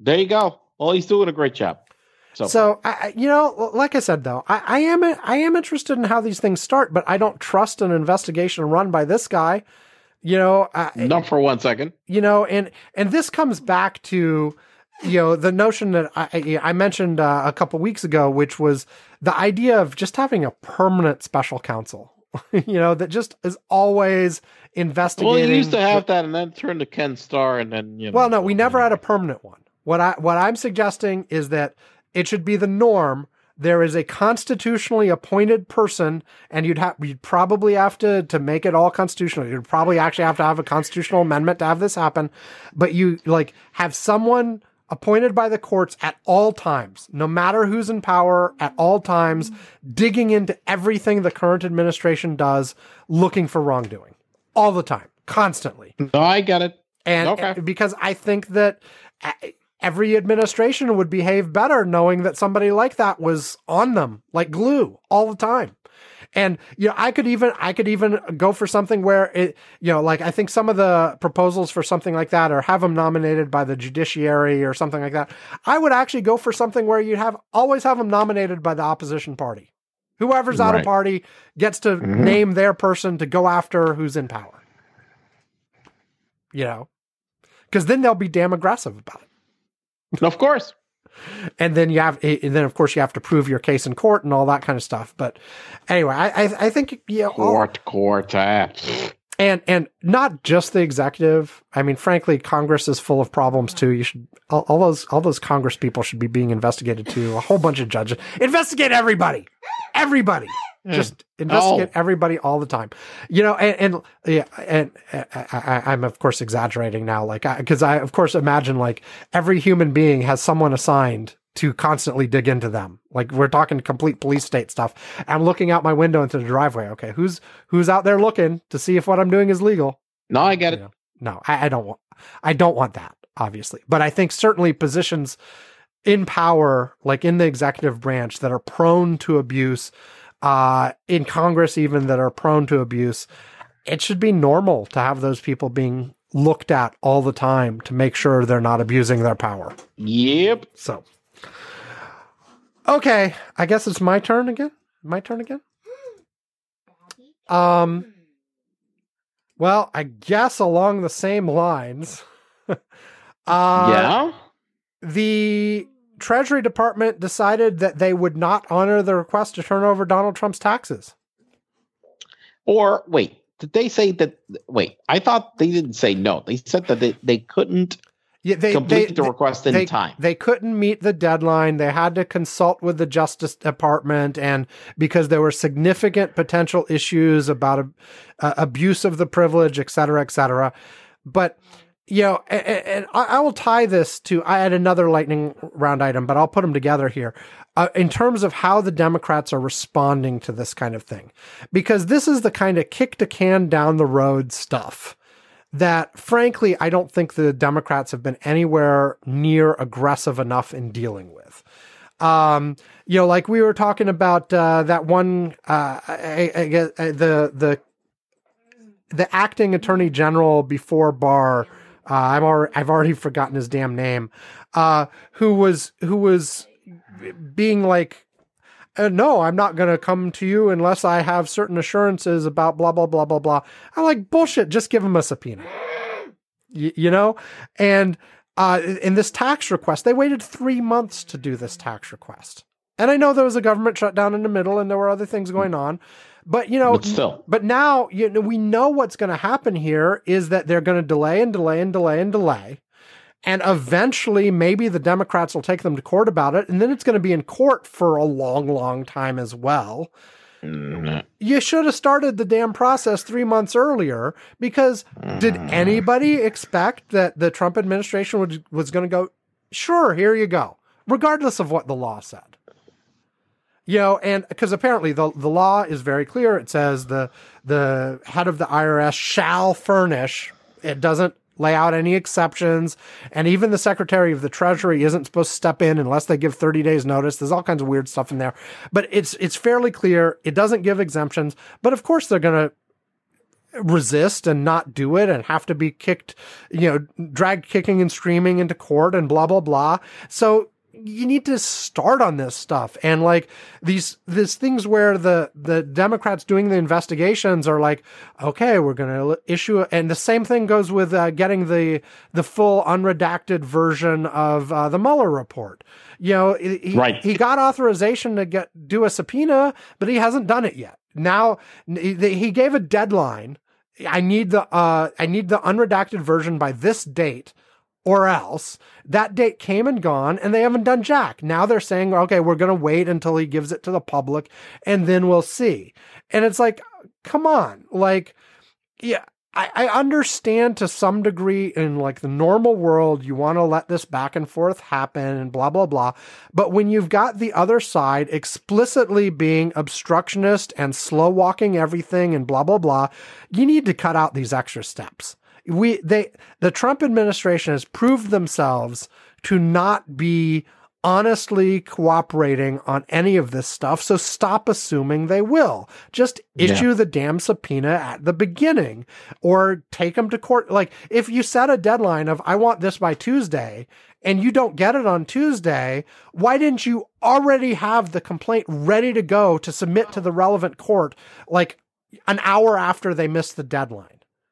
There you go. Well, he's doing a great job. So, so I, you know, like I said, though, I, I am I am interested in how these things start, but I don't trust an investigation run by this guy. You know, I, not for one second. You know, and and this comes back to, you know, the notion that I, I mentioned uh, a couple weeks ago, which was the idea of just having a permanent special counsel. You know, that just is always investigating. Well, you used to have that, and then turned to Ken Starr, and then you know. Well, no, we never had a permanent one. What I what I'm suggesting is that it should be the norm. There is a constitutionally appointed person, and you'd have you'd probably have to to make it all constitutional. You'd probably actually have to have a constitutional amendment to have this happen. But you like have someone appointed by the courts at all times, no matter who's in power, at all times, digging into everything the current administration does, looking for wrongdoing all the time, constantly. No, I get it. And okay. because I think that every administration would behave better knowing that somebody like that was on them like glue all the time. And, you know, I could even, I could even go for something where it, you know, like I think some of the proposals for something like that or have them nominated by the judiciary or something like that. I would actually go for something where you have always have them nominated by the opposition party. Whoever's out right. of party gets to mm-hmm. name their person to go after who's in power. You know, because then they'll be damn aggressive about it. Of course. And then you have, and then of course you have to prove your case in court and all that kind of stuff. But anyway, I, I, I think, you know, court, all, court, uh. and, and not just the executive. I mean, frankly, Congress is full of problems too. You should, all, all those, all those Congress people should be being investigated too. A whole bunch of judges, investigate everybody, everybody. Just investigate oh. everybody all the time, you know, and, and yeah, and I, I, I'm of course exaggerating now, like, because I, I of course imagine like every human being has someone assigned to constantly dig into them. Like we're talking complete police state stuff. I'm looking out my window into the driveway. Okay, who's who's out there looking to see if what I'm doing is legal? No, I get you it. know? No, I, I don't want. I don't want that, obviously, but I think certainly positions in power, like in the executive branch, that are prone to abuse. Uh, in Congress, even that are prone to abuse, it should be normal to have those people being looked at all the time to make sure they're not abusing their power. Yep. So, okay, I guess it's my turn again. My turn again. Um. Well, I guess along the same lines. uh, yeah. The Treasury Department decided that they would not honor the request to turn over Donald Trump's taxes. Or wait, did they say that? Wait, I thought they didn't say no. They said that they, they couldn't yeah, they, complete they, the request in they, time. They couldn't meet the deadline. They had to consult with the Justice Department, and because there were significant potential issues about uh, abuse of the privilege, et cetera, et cetera. But you know, and, and I will tie this to, I had another lightning round item, but I'll put them together here uh, in terms of how the Democrats are responding to this kind of thing, because this is the kind of kick the can down the road stuff that, frankly, I don't think the Democrats have been anywhere near aggressive enough in dealing with. Um, you know, like we were talking about uh, that one, uh, I, I, I, the the the acting attorney general before Barr. Uh, I'm already, I've already forgotten his damn name. Uh, who was who was being like, uh, no, I'm not going to come to you unless I have certain assurances about blah blah blah blah blah. I'm like, bullshit. Just give him a subpoena. Y- you know, and uh, in this tax request, they waited three months to do this tax request. And I know there was a government shutdown in the middle, and there were other things going on. But, you know, but, still. but now, you know, we know what's going to happen here is that they're going to delay and delay and delay and delay. And eventually, maybe the Democrats will take them to court about it. And then it's going to be in court for a long, long time as well. Mm-hmm. You should have started the damn process three months earlier, because mm-hmm. did anybody expect that the Trump administration would, was going to go, sure, here you go, regardless of what the law said? You know, and because apparently the the law is very clear. It says the the head of the I R S shall furnish. It doesn't lay out any exceptions. And even the Secretary of the Treasury isn't supposed to step in unless they give thirty days notice. There's all kinds of weird stuff in there. But it's it's fairly clear. It doesn't give exemptions. But of course they're going to resist and not do it and have to be kicked, you know, dragged kicking and screaming into court and blah, blah, blah. So you need to start on this stuff. And like these, these things where the, the Democrats doing the investigations are like, okay, we're going to issue, a, and the same thing goes with uh, getting the, the full unredacted version of uh, the Mueller report. You know, he, right. he got authorization to get, do a subpoena, but he hasn't done it yet. Now he gave a deadline. I need the, uh, I need the unredacted version by this date. Or else that date came and gone and they haven't done jack. Now they're saying, okay, we're going to wait until he gives it to the public and then we'll see. And it's like, come on. Like, yeah, I, I understand to some degree in like the normal world, you want to let this back and forth happen and blah, blah, blah. But when you've got the other side explicitly being obstructionist and slow walking everything and blah, blah, blah, you need to cut out these extra steps. We, they, the Trump administration has proved themselves to not be honestly cooperating on any of this stuff. So stop assuming they will. Just issue yeah. the damn subpoena at the beginning or take them to court. Like if you set a deadline of, I want this by Tuesday and you don't get it on Tuesday, why didn't you already have the complaint ready to go to submit to the relevant court like an hour after they missed the deadline?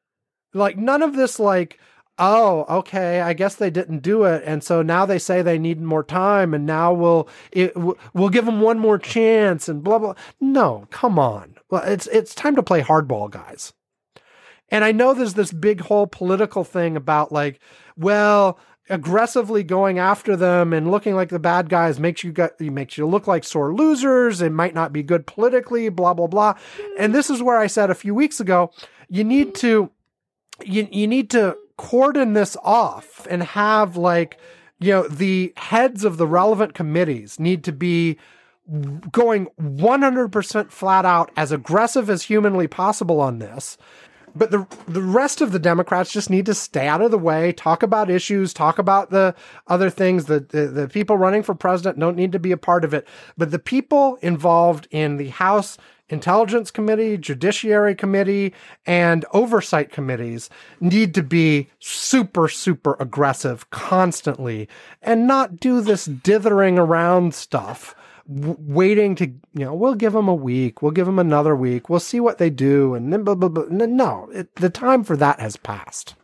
Like none of this like, oh, okay, I guess they didn't do it. And so now they say they need more time and now we'll, it, we'll give them one more chance and blah, blah. No, come on. Well, it's, it's time to play hardball, guys. And I know there's this big whole political thing about like, well, aggressively going after them and looking like the bad guys makes you get, makes you look like sore losers. It might not be good politically, blah, blah, blah. And this is where I said a few weeks ago, you need to, You you need to cordon this off and have like, you know, the heads of the relevant committees need to be going one hundred percent flat out as aggressive as humanly possible on this. But the the rest of the Democrats just need to stay out of the way, talk about issues, talk about the other things. The, the, the people running for president don't need to be a part of it. But the people involved in the House Intelligence Committee, Judiciary Committee, and Oversight Committees need to be super, super aggressive constantly and not do this dithering around stuff, w- waiting to, you know, we'll give them a week, we'll give them another week, we'll see what they do, and then blah, blah, blah. No, it, the time for that has passed.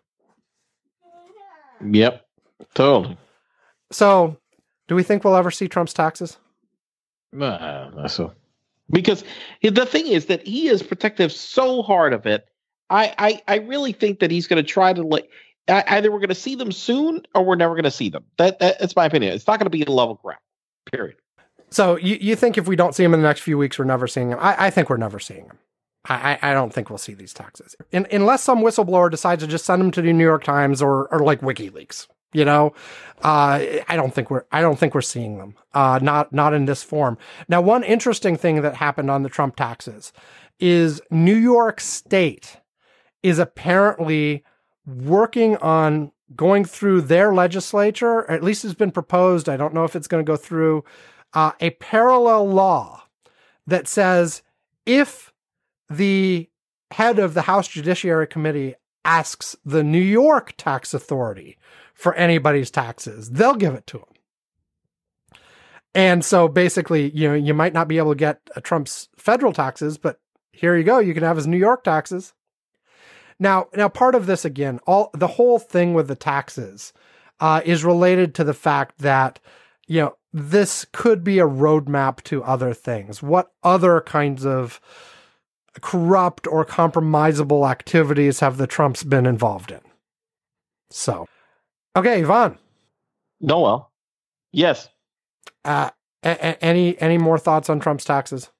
Yep, totally. So, do we think we'll ever see Trump's taxes? Uh, so. Because the thing is that he is protective so hard of it. I, I, I really think that he's going to try to like either we're going to see them soon or we're never going to see them. That, that that's my opinion. It's not going to be a level ground. Period. So you, you think if we don't see him in the next few weeks, we're never seeing him? I, I think we're never seeing him. I, I don't think we'll see these taxes in, unless some whistleblower decides to just send them to the New York Times or or like WikiLeaks. You know, uh, I don't think we're, I don't think we're seeing them, uh, not, not in this form. Now, one interesting thing that happened on the Trump taxes is New York State is apparently working on going through their legislature, or at least it's been proposed. I don't know if it's going to go through, uh, a parallel law that says if the head of the House Judiciary Committee asks the New York tax authority for anybody's taxes, they'll give it to him. And so basically, you know, you might not be able to get a Trump's federal taxes, but here you go. You can have his New York taxes. Now, now part of this, again, all the whole thing with the taxes uh, is related to the fact that, you know, this could be a roadmap to other things. What other kinds of corrupt or compromisable activities have the Trumps been involved in? So, okay, Yvonne. Noel. Yes. Uh, a- a- any any more thoughts on Trump's taxes?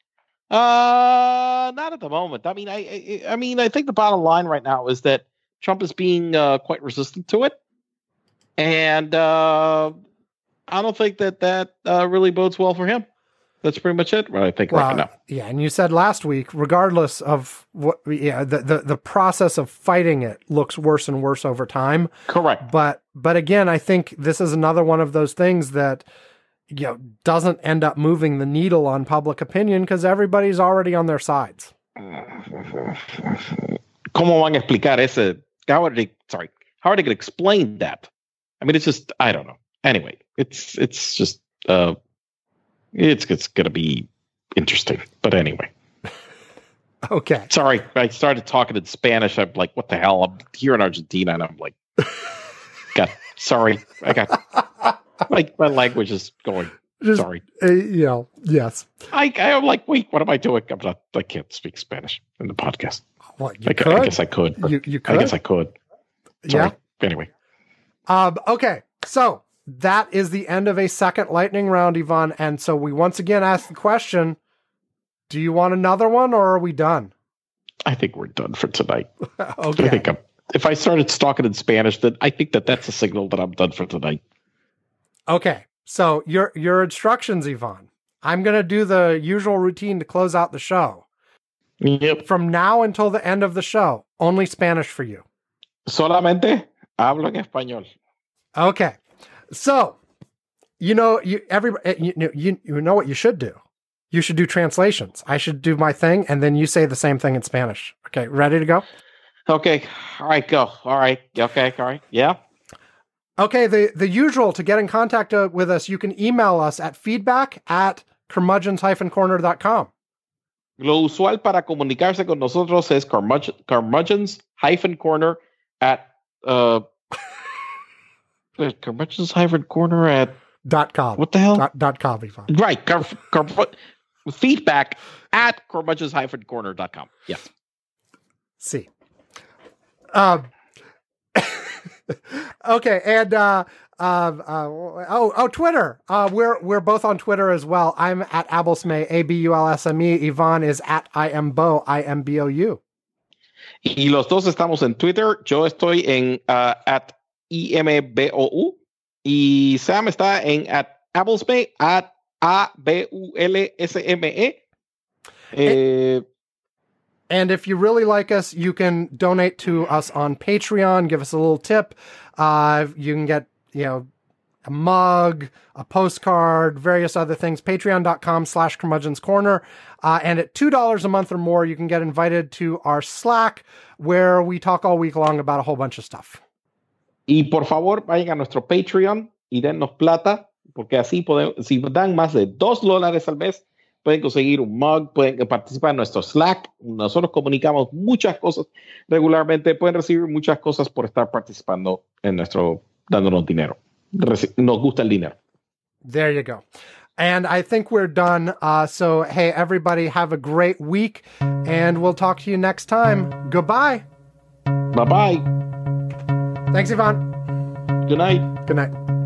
Uh, not at the moment. I mean, I, I, I mean, I think the bottom line right now is that Trump is being uh, quite resistant to it, and uh, I don't think that that uh, really bodes well for him. That's pretty much it. What I think well, right now. Yeah, and you said last week, regardless of what, yeah, the, the the process of fighting it looks worse and worse over time. Correct. But but again, I think this is another one of those things that, you know, doesn't end up moving the needle on public opinion because everybody's already on their sides. ¿Cómo van a explicar ese? How are they, sorry, how are they going to explain that? I mean, it's just, I don't know. Anyway, it's it's just, uh, it's, it's going to be interesting. But anyway. Okay. Sorry, I started talking in Spanish. I'm like, what the hell? I'm here in Argentina, and I'm like, God, sorry. I got, like, my language is going. Just, sorry. Uh, you know, yes. I, I'm like, wait, what am I doing? I'm not, I can't speak Spanish in the podcast. What, you I, could? I guess I could. You, you could? I guess I could. Sorry. Yeah. Anyway. Um, okay. So that is the end of a second lightning round, Ivan. And so we once again ask the question, do you want another one or are we done? I think we're done for tonight. Okay. I think I'm, if I started talking in Spanish, then I think that that's a signal that I'm done for tonight. Okay. So your, your instructions, Ivan. I'm going to do the usual routine to close out the show. Yep. From now until the end of the show, only Spanish for you. Solamente hablo en español. Okay. So, you know, you everybody you, you you know what you should do. You should do translations. I should do my thing, and then you say the same thing in Spanish. Okay, ready to go? Okay. All right, go. All right. Okay. All right. Yeah. Okay, the, the usual to get in contact uh, with us, you can email us at feedback at curmudgeons dash corner dot com. Lo usual para comunicarse con nosotros es curmudgeons-corner at uh, curmudgeons-corner at Dot com. what the hell? Dot, dot com, Ivan. Right. Car, car, feedback at curmudgeons-corner dot com. Yes. See. Um, okay, and uh, uh, uh, oh, oh, Twitter. Uh, we're we're both on Twitter as well. I'm at Abulsme, A B U L S M E. Ivan is at I am Bo, I M B O U. Y los dos estamos en Twitter. Yo estoy en uh, at I M B O U y Sam está en at Abulsme at A B U L S M E. Eh, And if you really like us, you can donate to us on Patreon. Give us a little tip. Uh, you can get, you know, a mug, a postcard, various other things. Patreon.com slash curmudgeons corner. Uh, and at two dollars a month or more, you can get invited to our Slack where we talk all week long about a whole bunch of stuff. y por favor, vayan a nuestro Patreon y dennos plata, porque así podemos, si dan más de dos dólares al mes, pueden conseguir un mug, pueden participar en nuestro Slack. Nosotros comunicamos muchas cosas regularmente. Pueden recibir muchas cosas por estar participando en nuestro, dándonos dinero. Reci- Nos gusta el dinero. There you go. And I think we're done. Uh, so, hey, everybody, have a great week, and we'll talk to you next time. Goodbye. Bye-bye. Thanks, Ivan. Good night. Good night.